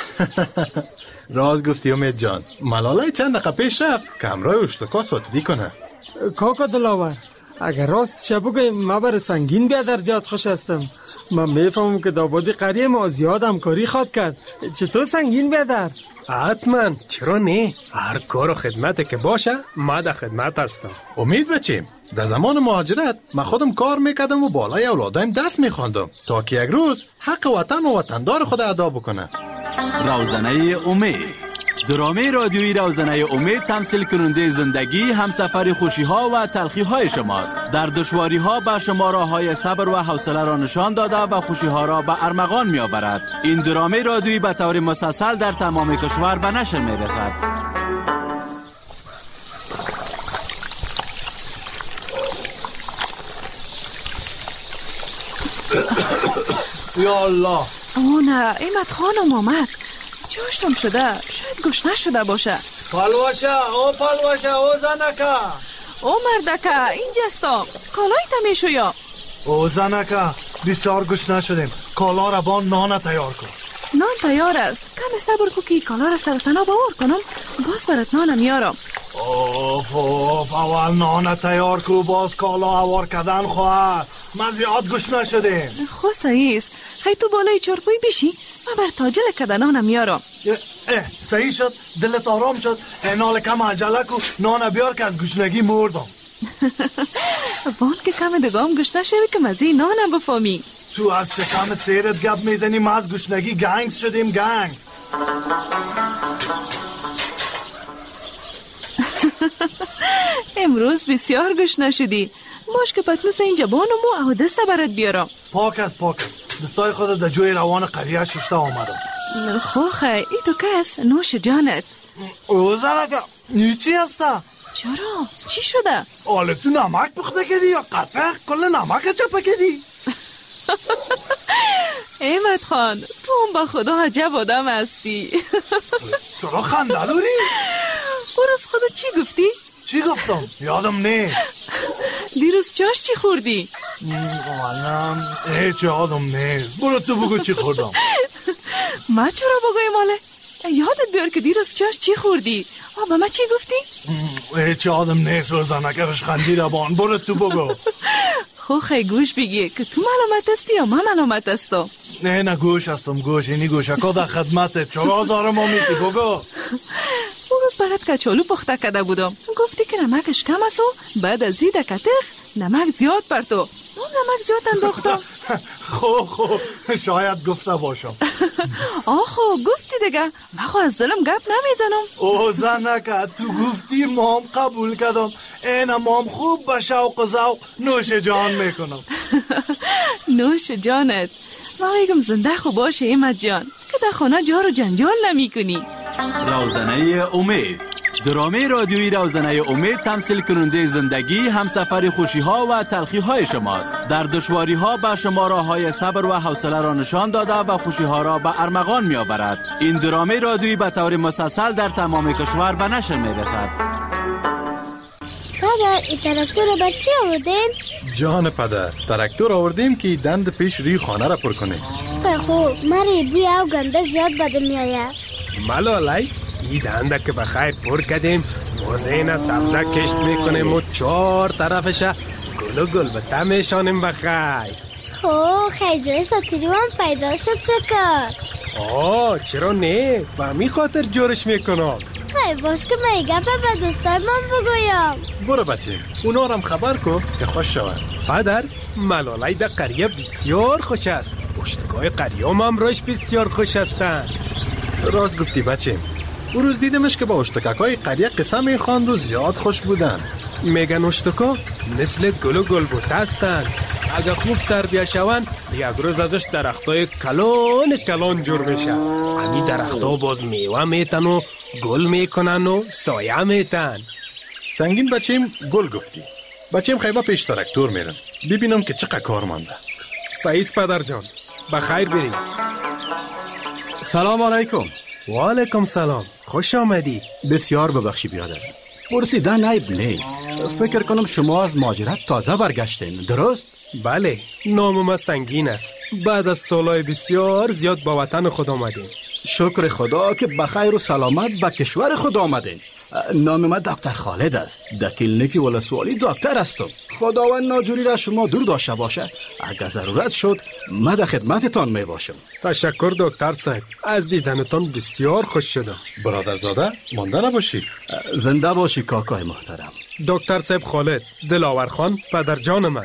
راز گفتی امید جان، ملالای چند دقیقه پیش رفت که همراه اشتکا ساتدی کنه. کاکا دلاور، اگر راست شبو ما بر سنگین بیادر جات خوش هستم. من میفهمم که دابادی قریه ما زیاد همکاری خواد کرد. چطور سنگین بیادر؟ حتما، چرا نه؟ هر کار و خدمت که باشه ما در خدمت هستم. امید بچیم، در زمان مهاجرت من خودم کار میکردم و بالای اولادایم دست میخواندم تا که یک روز حق وطن و وطندار خود ادا بکنه. روزنه امید درامه رادیویی روزنه امید تمثیل کننده زندگی، همسفر خوشی ها و تلخی های شماست. در دشواری ها به شما راه های صبر و حوصله را نشان داده و خوشی ها را به ارمغان می آورد. این درامه رادیویی به طور مسلسل در تمام کشور به نشر می رسد. یا الله. اوه نه، ایمت خانم آمد. جاشتم شده، شاید گوش نشده باشه. پالواشه، او پالواشه، او زنکه، او مردکه، اینجاستم. کالای تمیشو یا او زنکه، بسیار گوش نشدیم. کالا را با نان تیار کن. نان تیار است. کمی صبر کو که کالا را سرتنا باور کنم، باز برات نانم میارم. اوف اوف، اول نان تیار کو، باز کالا آوار کردن خواهد. ما زیاد گوش نشدیم. خو صحیح است. خیلی تو بالای چارپوی بشی، من بر تاجل کده نانم میارم. اه صحیح شد، دلت آرام شد. اینال کم عجله کو، نان بیار که از گوشنگی مردم. بان که کم دگام گوش نشوی که مزی نانم بفامی. تو از شکم سیرت گپ میزنی، ما از گوشنگی گنگ شدیم. گنگ امروز بسیار گوش نشدی. باش که پتنوس اینجا بانمو او دست برات بیارم. پاک است، پاک است. دستای خودت در جوی روان قریه ششته آمدم. خوخه ای تو کس نوش جانت. او زنکه نیچی هسته؟ چرا؟ چی شده؟ آله تو نمک پخته کدی یا قطع کل نمک چپه کدی؟ احمد خان، تو هم با خدا عجب آدم هستی. چرا خنده داری؟ برس خدا چی گفتی؟ چی گفتم؟ یادم نه. دیروز چاش چی خوردی؟ منم هیچ یادم نه. برو تو بگو چی خوردم. ما چرا بگویم آله؟ یادت بیار که دیروز چاش چی خوردی؟ آبا ما چی گفتی؟ هیچ یادم نه. سوزنه که رشخندی را بان. برو تو بگو. خو خیلی گوش بگی که تو ملامت هستی یا من ملامت هستم؟ نه نه گوش هستم. گوش اینی گوشکا در خدمتت. چرا آزارم آمیتی؟ بگو. اون روز برات کچالو پخته کرده بودم، گفتی که نمکش کم است و بعد از زید کتخ نمک زیاد بر تو. اون نمک زیاد انداختم. خو خو شاید گفته باشم. آخو گفتی دیگه، من خو از دلم گپ نمیزنم. او زنکه تو گفتی مام قبول کردم. اینا مام خوب به شوق و ذوق نوش جان میکنم. نوش جانت. ما میگم زنده خوب باشه ایمت جان که در خانه جار و جنجال نمی کنی. روزنه امید، درامه رادیویی روزنه امید تمثیل کننده زندگی، همسفر خوشی ها و تلخی های شماست. در دشواری ها به شما راه های صبر و حوصله را نشان داده و خوشی ها را به ارمغان می آورد. این درامه رادیویی به طور مسلسل در تمام کشور به نشر می رسد. پدر، این تراکتور را بر چی آوردین؟ جان پدر، تراکتور آوردیم که دند پیش ری خانه را پر کنه. چقدر خوب. مری بوی او گنده زیاد بدم میآید. ملالای این دنده که بخیر پر کردیم، موزین سبزه کشت میکنیم و چهار طرفش گل و گل بته میشانیم بخیر. خب خیلی جای ساتیرو هم پیدا شد شکر. آه چرا نه؟ به همین خاطر جورش میکنم. خیلی باش که من گپ به دوستای من بگویم. برو بچه، اونا هم خبر کن که خوش شود. پدر، ملالای در قریه بسیار خوش است. پشتگاه قریه هم روش بسیار خوش هستند. راست گفتی بچه. اون روز دیدمش که با اشتککای قریه قصه میخواند و زیاد خوش بودن. میگن اشتکا مثل گل و گل بوته هستند. اگه خوب تربیه شوند یک روز ازش درختای کلان کلان جور بشه. همین درختها باز میوه میتن و گل میکنن و سایه میتن. سنگین بچیم گل گفتی. بچیم خیبه پیش تراکتور میرن ببینم که چقدر کار مانده. صحیح پدر جان، بخیر برید. سلام علیکم. و علیکم سلام، خوش آمدی. بسیار ببخشی بیادر، پرسیدن عیب نیست. فکر کنم شما از مهاجرت تازه برگشتین، درست؟ بله، نام ما سنگین است. بعد از سالهای بسیار زیاد با وطن خود آمدیم. شکر خدا که بخیر و سلامت به کشور خود آمدین. نام من دکتر خالد است. در کلینیک ولسوالی دکتر هستم. خداوند ناجوری را شما دور داشته باشه. اگر ضرورت شد من در خدمتتان می باشم. تشکر دکتر صاحب، از دیدنتان بسیار خوش شدم. برادرزاده مانده نباشی. زنده باشی کاکای محترم. دکتر صاحب خالد، دلاور خان پدر جانم است.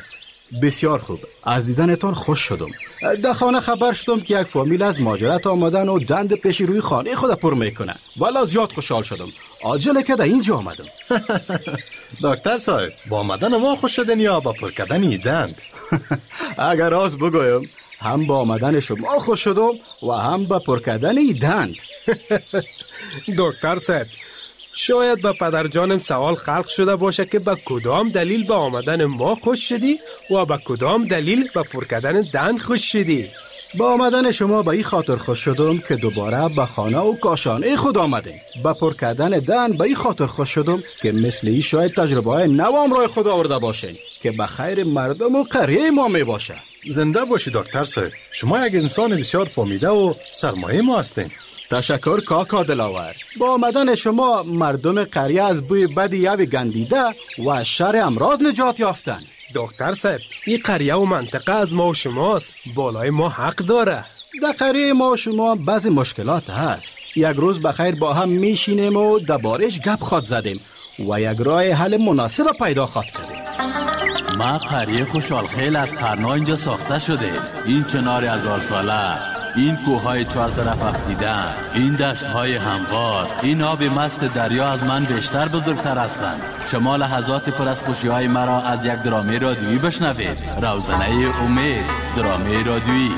بسیار خوب، از دیدنتان خوش شدم. در خانه خبر شدم که یک فامیل از مهاجرت آمدن و دند پیش روی خانه خود پر میکنه. والا زیاد خوشحال شدم. عاجله که در اینجا آمدم. دکتر صاحب، با آمدن ما خوش شدن یا با پر کردن این دند؟ اگر راست بگویم، هم با آمدن شما خوش شدم و هم با پر کردن این دند. دکتر صاحب، شاید با پدر جانم سوال خلق شده باشه که با کدام دلیل با آمدن ما خوش شدی و با کدام دلیل با پر کردن دند خوش شدی؟ با آمدن شما به این خاطر خوش شدم که دوباره به خانه و کاشانه خود آمدیم. با پر کردن دند به این خاطر خوش شدم که مثل این شاید تجربه های نو امرای خود آورده باشین که به خیر مردم و قریه ما می باشه. زنده باشی دکتر صاحب، شما یک انسان بسیار فهمیده و سرمایه ما هستین. تشکر کاکا دلاور. با آمدن شما مردم قریه از بوی بد یوی گندیده و از شر امراض نجات یافتن. دکتر صاحب، این قریه و منطقه از ما و شماست، بالای ما حق داره. در قریه ما و شما بعضی مشکلات هست. یک روز بخیر با هم میشینیم و دربارش گپ خود زدیم و یک راه حل مناسب پیدا خود کردیم. ما قریه خوشحال خیل از قرنا اینجا ساخته شده. این چنار هزار ساله، این کوههای چهار طرف افتیدن، این دشتهای هموار، این آب مست دریا از من بیشتر بزرگتر هستند. شما لحظات پر از خوشی‌های مرا از یک درامه رادیویی بشنوید. روزنه امید، درامه رادیویی.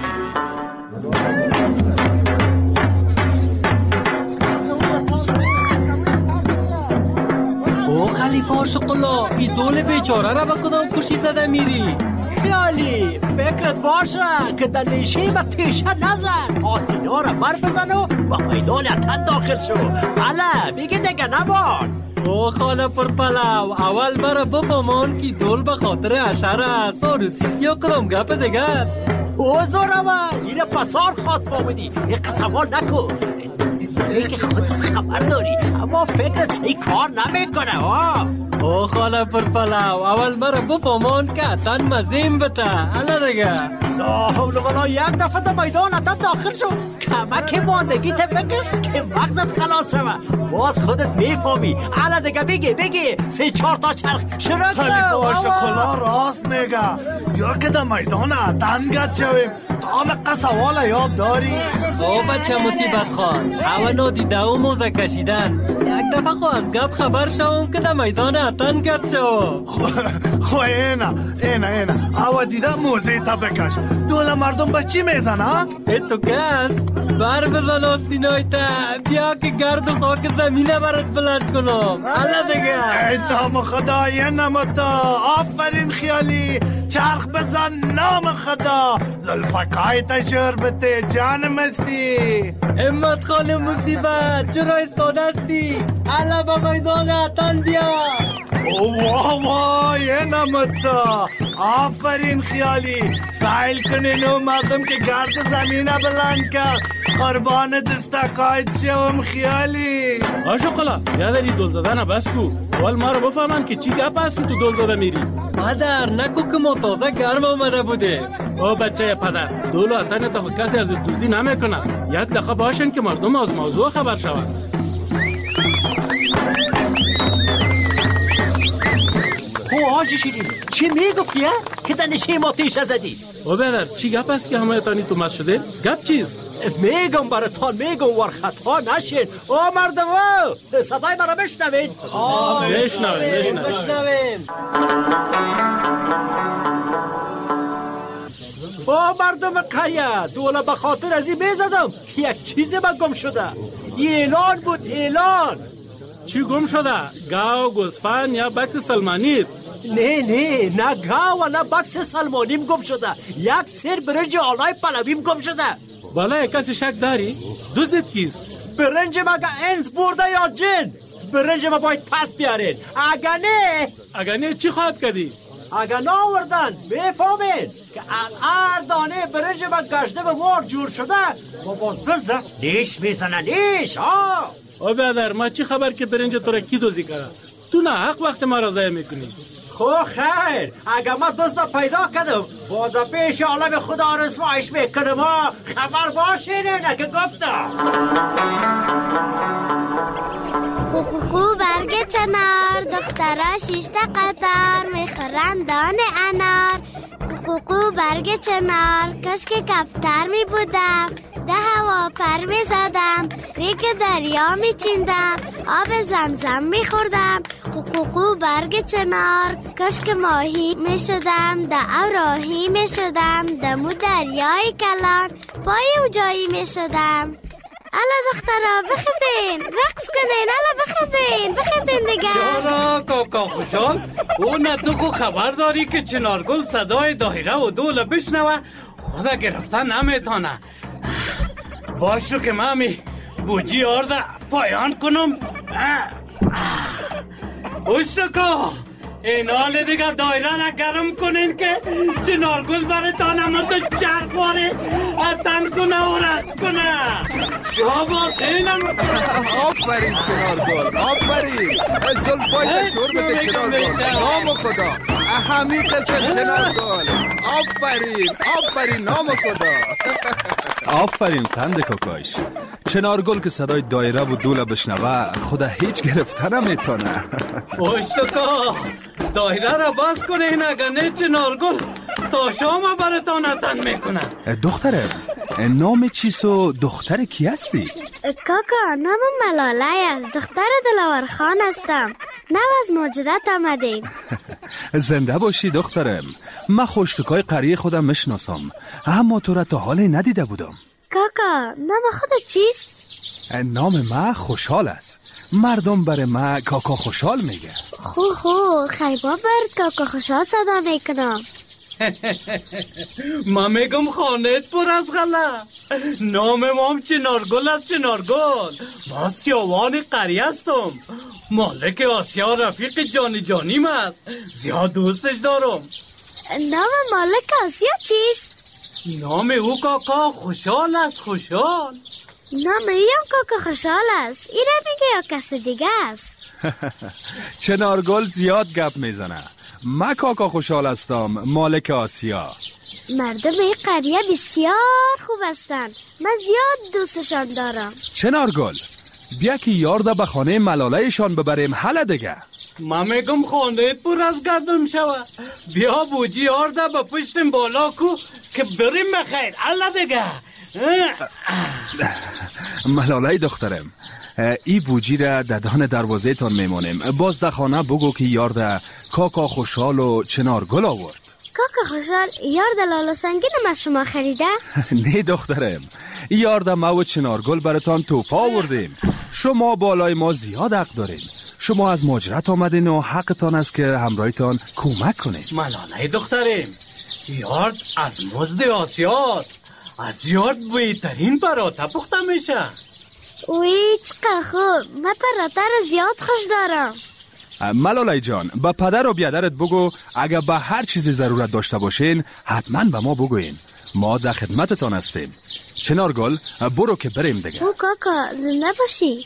او خلیفه عاشق‌الله، این دول بیچاره را به کدام کشی زده میری؟ خیالی فکرت باشه که در نیشه و پیشه نزن، آستینا را بر بزن و با میدان اتن داخل شو. حالا بگی دیگه نبان. او خاله پرپلو، اول برا بفهمان که دول به خاطر عشره سار سیسیا کدام گپ دیگه است. او زورمه اینه پسار خواد فامدی، یه قصوال نکن. ای که خودت خبر داری اما فکرت سی کار نمیکنه. ها او خاله پرپلو، اول مرا بفهمان که اتن مزیم بته. حالا دیگه لا حول ولا یک دفعه در میدان اتن داخل شو، کمک ماندگی ته بکش که مغزت خلاص شوه. باز خودت میفهمی. حالا دیگه بگی بگی سه چهار تا چرخ شروع کن. خلیفه عاشق‌الله راست میگه، یا که در میدان اتن گد شویم. تمام قصوالا یاد داری؟ او بچه مصیبت خان، اول نو دیده و موزه کشیدن. یک دفعه خو از گپ خبر شوم که در میدان اتن گد شو. خو اینا اینا اینا اول دیده موزه تا بکش. دول مردم به چی میزنه؟ ای تو کس بر بزن آسینای تا، بیا که گرد و خاک زمینه برات بلند کنم. حالا دیگه ای نام خدا، یه نمتا. آفرین خیالی، چرخ بزن نام خدا. زلفکای تشور بته جان مستی. امت خانه مصیبت چرا استاده استی؟ حالا با میدان اتن بیا. واه واه یه نمتا. آفرین خیالی، سایل کنین و مردم که گرد زمینه بلند کرد. قربان دستکایت شوم خیالی. عاشق‌الله یادری دول زدن بس کو. اول ما رو بفهمن که چی گپ هست تو دول زده میری. پدر نکو که ما تازه گرم آمده بوده. او بچه پدر، دول و اتن تا کسی از دوزی نمیکنه. یک دقیقه باشن که مردم از موضوع خبر شوند. او حاجی شیرین چی میگفتی که در نشه ما تیشه زدی؟ او بدر چی گپ است که همه تانی تو مست شده؟ گپ چیز؟ میگم براتان میگم ور خطا نشین. او مردم او صدای مرا بشنوید. بشنویم بشنویم. او مردم قریه، دولا به خاطر از این بیزدم یک چیزی من گم شده. اعلان بود، اعلان. چی گم شده؟ گاو، گوسفند یا بکس سلمانیت؟ نه نه نه گاو و نه بکس سلمانیم گم شده. یک سر برنج آلای پلویم گم شده. بالا کسی شک داری؟ دوزت کیست؟ برنج مگه انس برده یا جن؟ برنج ما باید پس بیارین. اگه نه اگه نه چی خواهد کردی؟ اگه نه آوردن بفهمین که از هر دانه برنج ما گشته به مار جور شده ما باز بزده نیش میزنه نیش. ها او برادر ما چی خبر که برنج تو را کی دوزی کرده؟ تو نه حق وقت ما را ضایع میکنی. خو خیر اگه ما دست پیدا کردم باز پیش عالم خدا رسوایش میکنم. ها خبر باشین نه که گفتم. کوکو برگ چنار، دخترا شیشتا قطار میخورن دان انار. کوکو برگ چنار، کشک کفتر می بودم، ده هوا پر می زدم، ریگ دریا می چیندم، آب زمزم می خوردم. کوکو برگ چنار، کشک ماهی می شدم، ده اوراهی می شدم، دمو دریای کلان پای او جایی می شدم. الا دخترا بخزین، رقص کنین، الا بخزین بخزین دیگه. یارا کاکا خوشحال، اون تو خو خبر داری که چنارگل صدای دایره و دوله بشنوه خدا گرفتن نمیتانه. باشو که مامی بوجی آرده پایان کنم. اوشتکا این حال دیگه دایره را گرم کنین که چنارگل بره تانم تو چرخ واره اتن کنه و رس کنه. شاباس اینم. آفرین چنارگل، آفرین. زلفای شور بده چنارگل، نام خدا. همین قسم چنارگل. آفرین، آفرین نام خدا. آفرین قند کاکاش. چنارگل که صدای دایره و دوله بشنوه خدا هیچ گرفته نمیتونه. اوشتکا دایره را باز کنین اگر نه چنارگل تا شام براتان اتن میکنه. دخترم نام چیسو دختر کی هستی؟ کاکا نام ملاله است، دختر دلاور خان هستم. نو از مهاجرت آمدیم. زنده باشی دخترم. من خوشتکای قریه خودم میشناسم اما تو را تا حال ندیده بودم. کاکا نام خودت چیست؟ نام من خوشحال است. مردم بر من کاکا خوشحال میگه. خو خو خیبا بر کاکا خوشحال صدا میکنم. من میگم خانت پر از غلا. نام مام چنارگل است. چنارگل ما سیاوان قریه هستم. مالک آسیا رفیق جانی جانیم است. زیاد دوستش دارم. نام مالک آسیا چیست؟ نام او کاکا خوشحال است. خوشحال نام ایم کاکا خوشحال است. ایره میگه یا کسی دیگه است؟ چنارگل زیاد گپ میزنه. من کاکا خوشحال هستم، مالک آسیا. مردم این قریه بسیار خوب هستند. من زیاد دوستشان دارم. چنارگل بیا که یارده به خانه ملالهشان ببریم. حالا دیگه من میگم خانه پر از گردم شوه. بیا بوجی یارده به پشتم بالا کو که بریم بخیر. حالا دیگه ملاله دخترم ای بوجی را ددان دروازه تان میمانیم. باز در خانه بگو که یارده کاکا خوشحال و چنارگل آورد. کاکا خوشحال یارده لالا سنگینم از شما خریده؟ نه دخترم، یارده ما و چنارگل براتان توپا آوردیم. شما بالای ما زیاد حق داریم. شما از مهاجرت آمدین و حقتان است که همراهتان کمک کنیم. ملاله دخترم یارد از مزد آسیات. از یارد بهترین پراته پخته میشه. اوی چقدر خوب. من پراته رو زیاد خوش دارم. ملالای جان با پدر و بیادرت بگو اگر به هر چیزی ضرورت داشته باشین حتما به ما بگوین. ما در خدمتتان هستیم. چنارگل برو که بریم دیگه. او کاکا زنده باشی.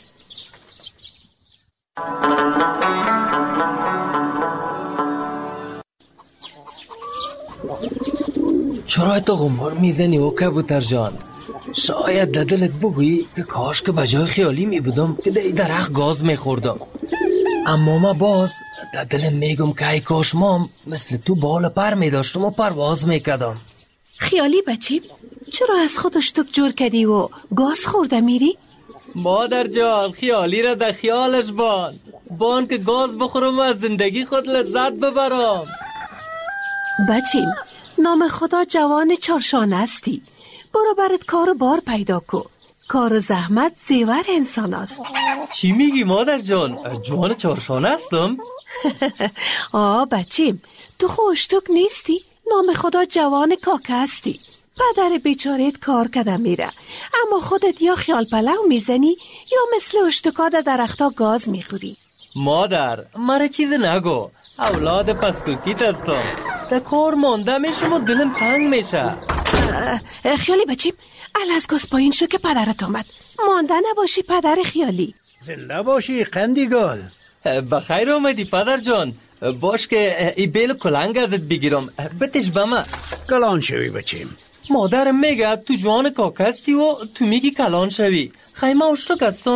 چرا تو غمار میزنی و کبوتر جان؟ شاید در دلت بگویی که کاش که بجای خیالی می بودم که در درخت گاز میخوردم. اما ما باز در دلم میگم که ای کاش مام مثل تو بال پر میداشتم و پرواز میکردم. خیالی بچه چرا از خودش تو جور کردی و گاز خورده میری؟ مادر جان خیالی را در خیالش بان بان که گاز بخورم و از زندگی خود لذت ببرم. بچه نام خدا جوان چارشان هستی. برو برات کار و بار پیدا کن. کار و زحمت زیور انسان است. چی میگی مادر جان؟ جوان چارشان هستم؟ آه بچیم تو خوشتوک نیستی؟ نام خدا جوان کاکه هستی. پدر بیچارت کار کده میره اما خودت یا خیال پلو میزنی یا مثل اشتکا در درختا گاز میخوری. مادر مرا چیز نگو. اولاد پسکوکیت هستم. در کار مانده میشم و دلم تنگ میشه. خیالی بچیم الاز گاز پایین شو که پدرت آمد. مانده نباشی پدر خیالی. زنده باشی قندیگال. بخیر آمدی پدر جان. باش که ای بیل کلنگ ازت بگیرم بتش بما. کلان شوی بچیم. مادرم میگه تو جوان کاکستی و تو میگی کلان شوی. خیمه اشتک هستم.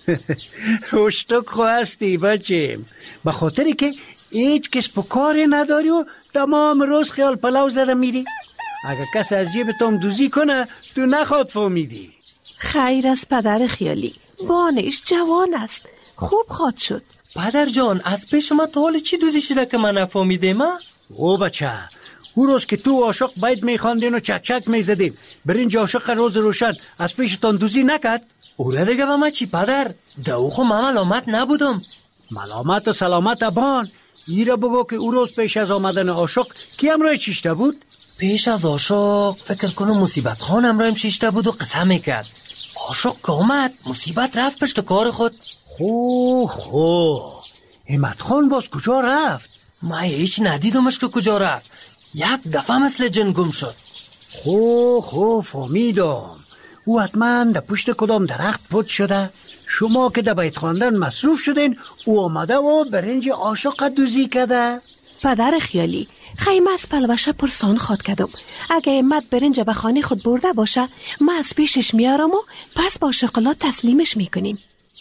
اشتک خو هستی بچیم، به خاطری که هیچ کس پکاری نداری و تمام روز خیال پلو زده میری. اگه کس از جیب توم دوزی کنه تو نخواد فهمیدی. خیر از پدر خیالی، بانش جوان است، خوب خواد شد. پدر جان از پیش ما تا حال چی دوزی شده که من نفهمیدم؟ او بچه، او روز که تو عاشق باید میخواندین و چک چک میزدیم، برنج عاشق روز روشن از پیشتان دوزی نکرد؟ اوره دیگه با ما چی پدر؟ دو خو من ملامت نبودم. ملامت و سلامت بان. ایره بگو که او روز پیش از آمدن عاشق کی امرای چیشته بود؟ پیش از عاشق فکر کنم مصیبت خان امرایم چیشته بود و قسم میکرد. عاشق که اومد مصیبت رفت پشت کار خود. خو خو همت خان باز کجا رفت؟ ما هیچ ندیدمش که کجا رفت. یک دفعه مثل جن گم شد. خو خو فهمیدم. او حتما در پشت کدام درخت پد شده. شما که در بیت خواندن مصروف شدین، او آمده و برنج عاشق دوزی کرده. پدر خیالی، خیمه از پلوشه پرسان خواد کردم. اگه امت برنج به خانه خود برده باشه، ما از پیشش میارم و پس با شکلات تسلیمش میکنیم.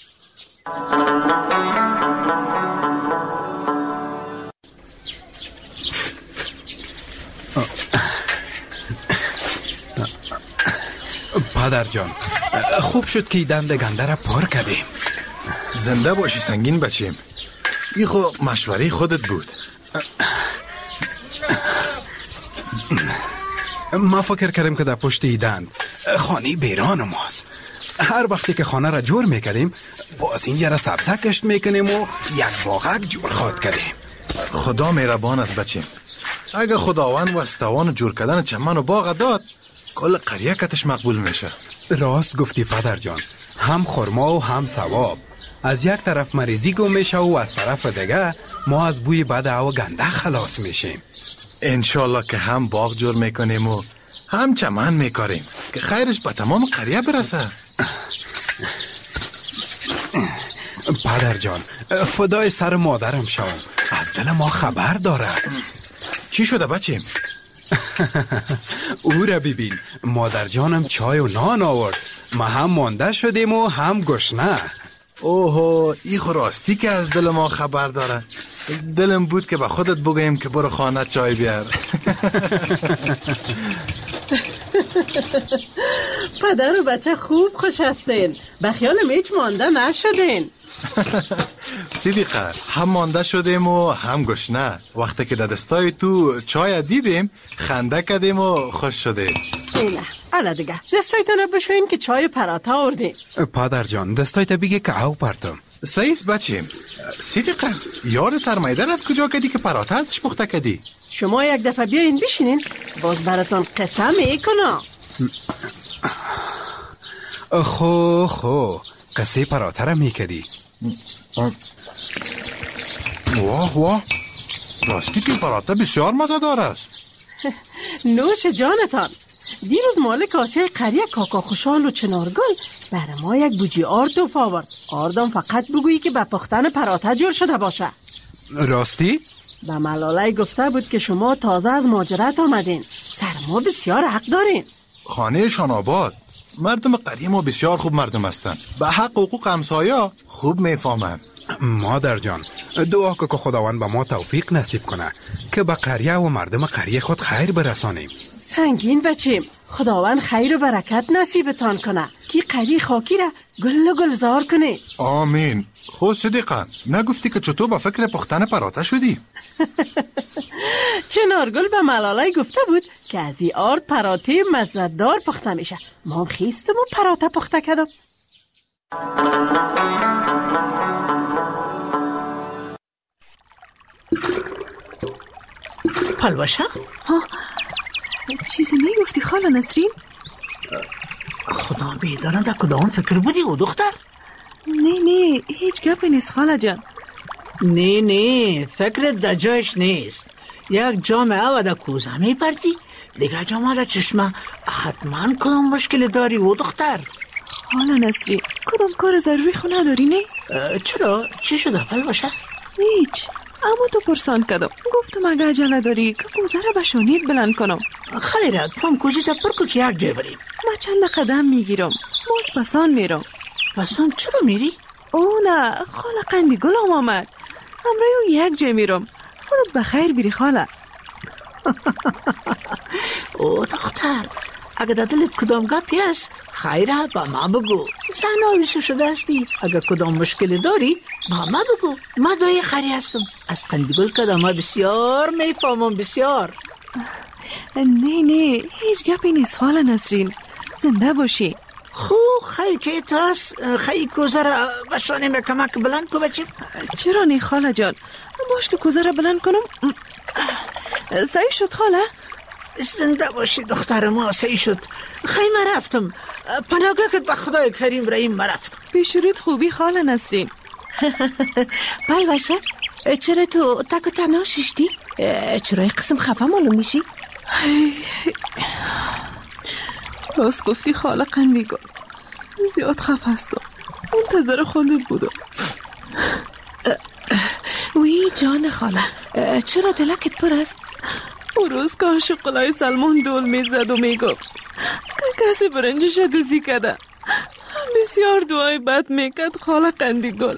پدر جان، خوب شد که دنده گنده را پار کردیم. زنده باشی سنگین بچیم. ای خو مشوره خودت بود. ما فکر کردیم که در پشت ایدن خانه بیران ماست. هر وقتی که خانه را جور میکردیم باز این یره سبزه کشت میکنیم و یک باغک جور خواد کردیم. خدا مهربان است بچیم. اگه خداوند وستوان جور کردن چمن و باغ داد، کل قریه کتش مقبول میشه. راست گفتی پدر جان، هم خرما و هم ثواب. از یک طرف مریضی گم میشه و از طرف دیگه ما از بوی بد و گنده خلاص میشیم. انشالله که هم باغ جور میکنیم و هم چمن میکاریم که خیرش به تمام قریه برسه. پدر جان، فدای سر مادرم شوم، از دل ما خبر داره. چی شده بچیم؟ او را ببین، مادر جانم چای و نان آورد. ما هم مانده شدیم و هم گشنه. اوهو، ای خو راستی که از دل ما خبر داره. دلم بود که به خودت بگویم که برو خانه چای بیار. پدر و بچه خوب خوش هستین، به خیالم هیچ مانده نشدین. صدیقه، هم مانده شدیم و هم گشنه. وقتی که در دستای تو چای دیدیم خنده کردیم و خوش شدیم. اینه حالا دیگه دستایتون رو بشویم که چای پراتا آوردیم. پدر جان، دستایت بگه که او پرتم. سیس بچیم. صدیقه، یاد ترمیدن از کجا کردی که پراتا ازش پخته کردی؟ شما یک دفعه بیاین بشینین، باز براتون قصه میکنم. خو خو قصه پراتا را میکردی؟ واه واه، راستی که پراتا بسیار مزه‌دار است. نوش جانتان. دیروز مالک آسیای قریه کاکا خوشحال و چنارگل برای ما یک بوجی آرد و آورد. آردم فقط بگویی که به پختن پراتا جور شده باشه. راستی؟ به ملاله گفته بود که شما تازه از مهاجرت آمدین، سر ما بسیار حق دارین. خانه شان آباد. مردم قریه ما بسیار خوب مردم هستند، به حق حقوق همسایه خوب میفهمن. مادر جان، دعا که خداوند به ما توفیق نصیب کنه که به قریه و مردم قریه خود خیر برسانیم. سنگین بچیم، خداوند خیر و برکت نصیبتان کنه که قریه خاکی را گل و گلزار کنه. آمین. خود صدیقه، نگفتی که چطور به فکر پختن پراتا شدی؟ چنارگل به ملاله گفته بود که از این آرد پراته مزه‌دار پخته میشه. ما خیستم و پراتا پخته کردم. پلوشه؟ ها چیزی میگفتی خاله نسرین؟ خدا بیدانه در کدام فکر بودی او دختر؟ نه نه هیچ گپی نیست خاله جان. نه نه فکرت در جایش نیست. یک جامعه و در کوزه میپردی، دیگه جامعه در چشمه. حتما کدام مشکل داری او دختر؟ حالا نسرین کدام کار ضروری خو نداری نه؟ چرا؟ چی شده پلوشه؟ هیچ، اما تو پرسان کردم، گفتم اگه عجله داری که کوزه را به شانیت بلند کنم. خیره پام کوزه تا پرکو که یک جای بریم. ما چند قدم میگیرم، باز پسان میرم. پسان چرا میری؟ او نه خاله قندی گلم آمد. همراه او یک جای میرم. خودت بخیر بیری خاله. او دختر اگه در دلت کدام گپی است خیره با ما بگو. زن آویسو شده استی. اگه کدام مشکل داری با ما بگو. ما دایی خری هستم. از قندگل کدام بسیار میفهمم بسیار. نه نه هیچ گپی نیست خاله نسرین. زنده باشی. خو خیلی که ترس خیلی کوزه را بشانه به کمک بلند کو بچه. چرا نی خاله جان؟ باش که کوزه را بلند کنم. سعی شد خاله؟ زنده باشی دختر ما سعی شد. خیلی رفتم پناهگاه که به خدای کریم رحیم رفتم. بشورید خوبی خاله نسرین. بل باشه چرا تو تک و تنها ششتی؟ چرا یک قسم خفه معلوم میشی؟ راست گفتی خاله قندیگل. زیاد خفه هستم. منتظر خودت بودم. وی جان خاله چرا دلکت پر است؟ او روز که عاشقلای سلمان دول میزد و میگفت که کسی برنجش دوزی کده. بسیار دعای بد میکرد خاله قندیگل.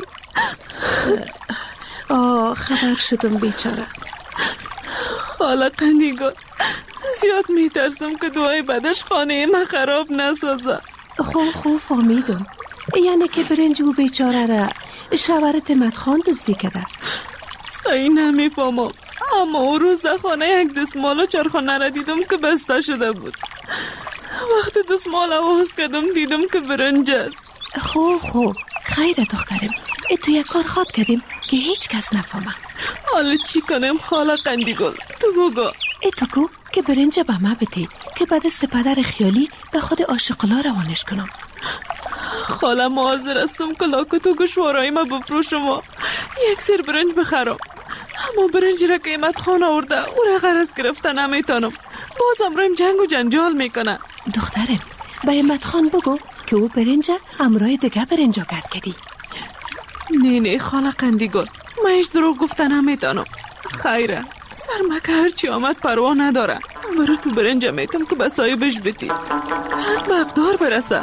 آه خبر شدم بیچاره. خاله قندیگل زیاد میترسم که دعای بدش خانه ما خراب نسازه. خوب خوب فهمیدم. یعنی که برنج او بیچاره را شوهرت مدخان دزدی کرده. صحیح نمیفهمم اما او روز در خانه یک دستمال و چرخانه را دیدم که بسته شده بود. وقتی دستمال آواز کردم دیدم که برنج است. خوب خوب خیره دخترم. ای تو یک کار خواد کردیم که هیچ کس نفهمه. حالا چی کنم خاله قندیگل؟ تو بگو. ای تو کو که برنج به ما بدی که به دست پدر خیالی به خود عاشقلا روانش کنم. خاله معاذر هستم که لاکت و گوشوارای ما بفروشم و یک سر برنج بخرم. اما برنج را که امت خان آورده او را غرض گرفته نمیتانم. باز امرایم جنگ و جنجال میکنه. دخترم به امت خان بگو که او برنج امرای دیگه برنجا گرد کردی. نه نه خاله قندیگل من هیچ دروغ گفته نمیتانم. خیره سرمکه هرچی آمد پروا نداره. برو تو برنج میتم که به صاحبش بدی حد به اقدار برسه.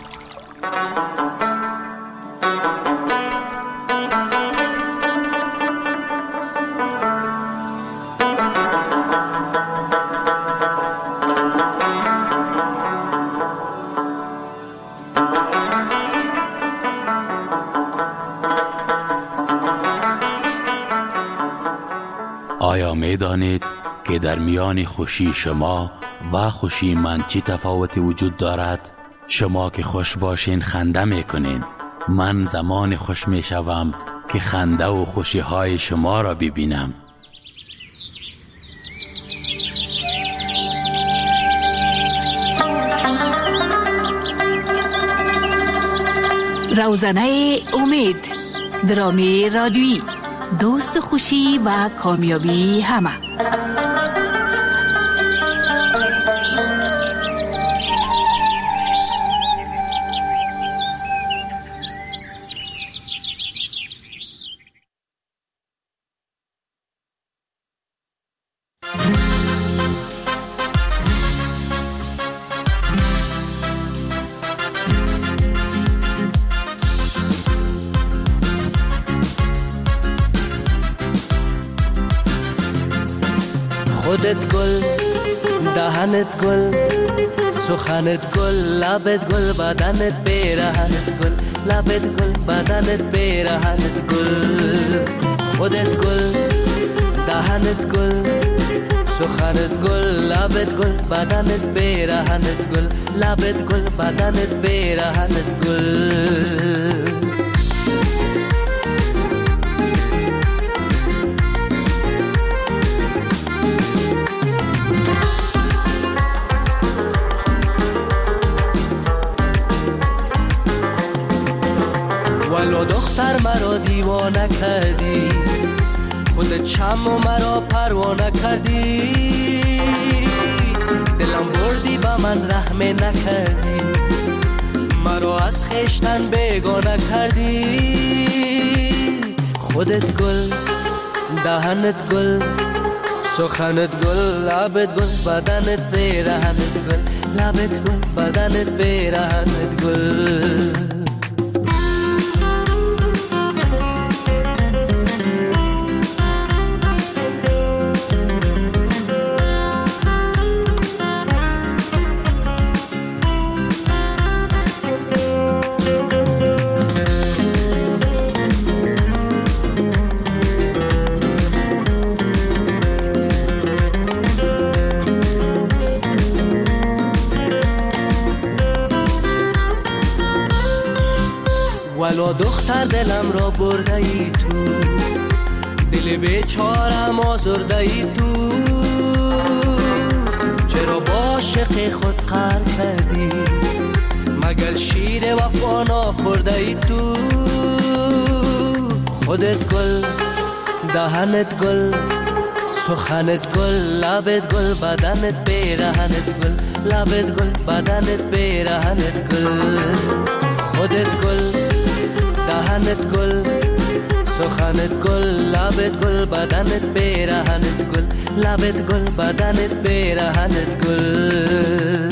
آیا می دانید که در میان خوشی شما و خوشی من چی تفاوتی وجود دارد؟ شما که خوش باشین خنده میکنین. من زمان خوش میشوم که خنده و خوشی های شما را ببینم. روزنه امید، درامی رادیویی، دوست خوشی و کامیابی همه. خودت گل، دهنت گل، سخنت گل، لبت گل، بدنت پیرهنت گل، لبت گل، بدنت پیرهنت گل. خودت گل، دهنت گل، سخنت گل، لبت گل، بدنت پیرهنت گل، لبت گل، بدنت پیرهنت گل. ولو دختر مرا دیوانه کردی، خودت شم و مرا پروانه کردی، دلم بردی با من رحم نکردی، مرا از خشتن بیگانه کردی. خودت گل، دهنت گل، سخنت گل، لبت گل، بدنت پیرهنت گل، لبت گل، بدنت پیرهنت گل. حالا دختر دلم را برده ای تو، دل بیچارم آزرده ای تو، چرا با عاشق خود قهر کردی؟ مگر شیر وفا نخورده ای تو؟ خودت گل، دهنت گل، سخنت گل، لبت گل، بدنت پیرهنت گل، لبت گل، بدنت پیرهنت گل. خودت گل، دهنت گل، سخنت گل، لبت گل، بدنت پیرهنت گل، لبت گل، بدنت پیرهنت گل.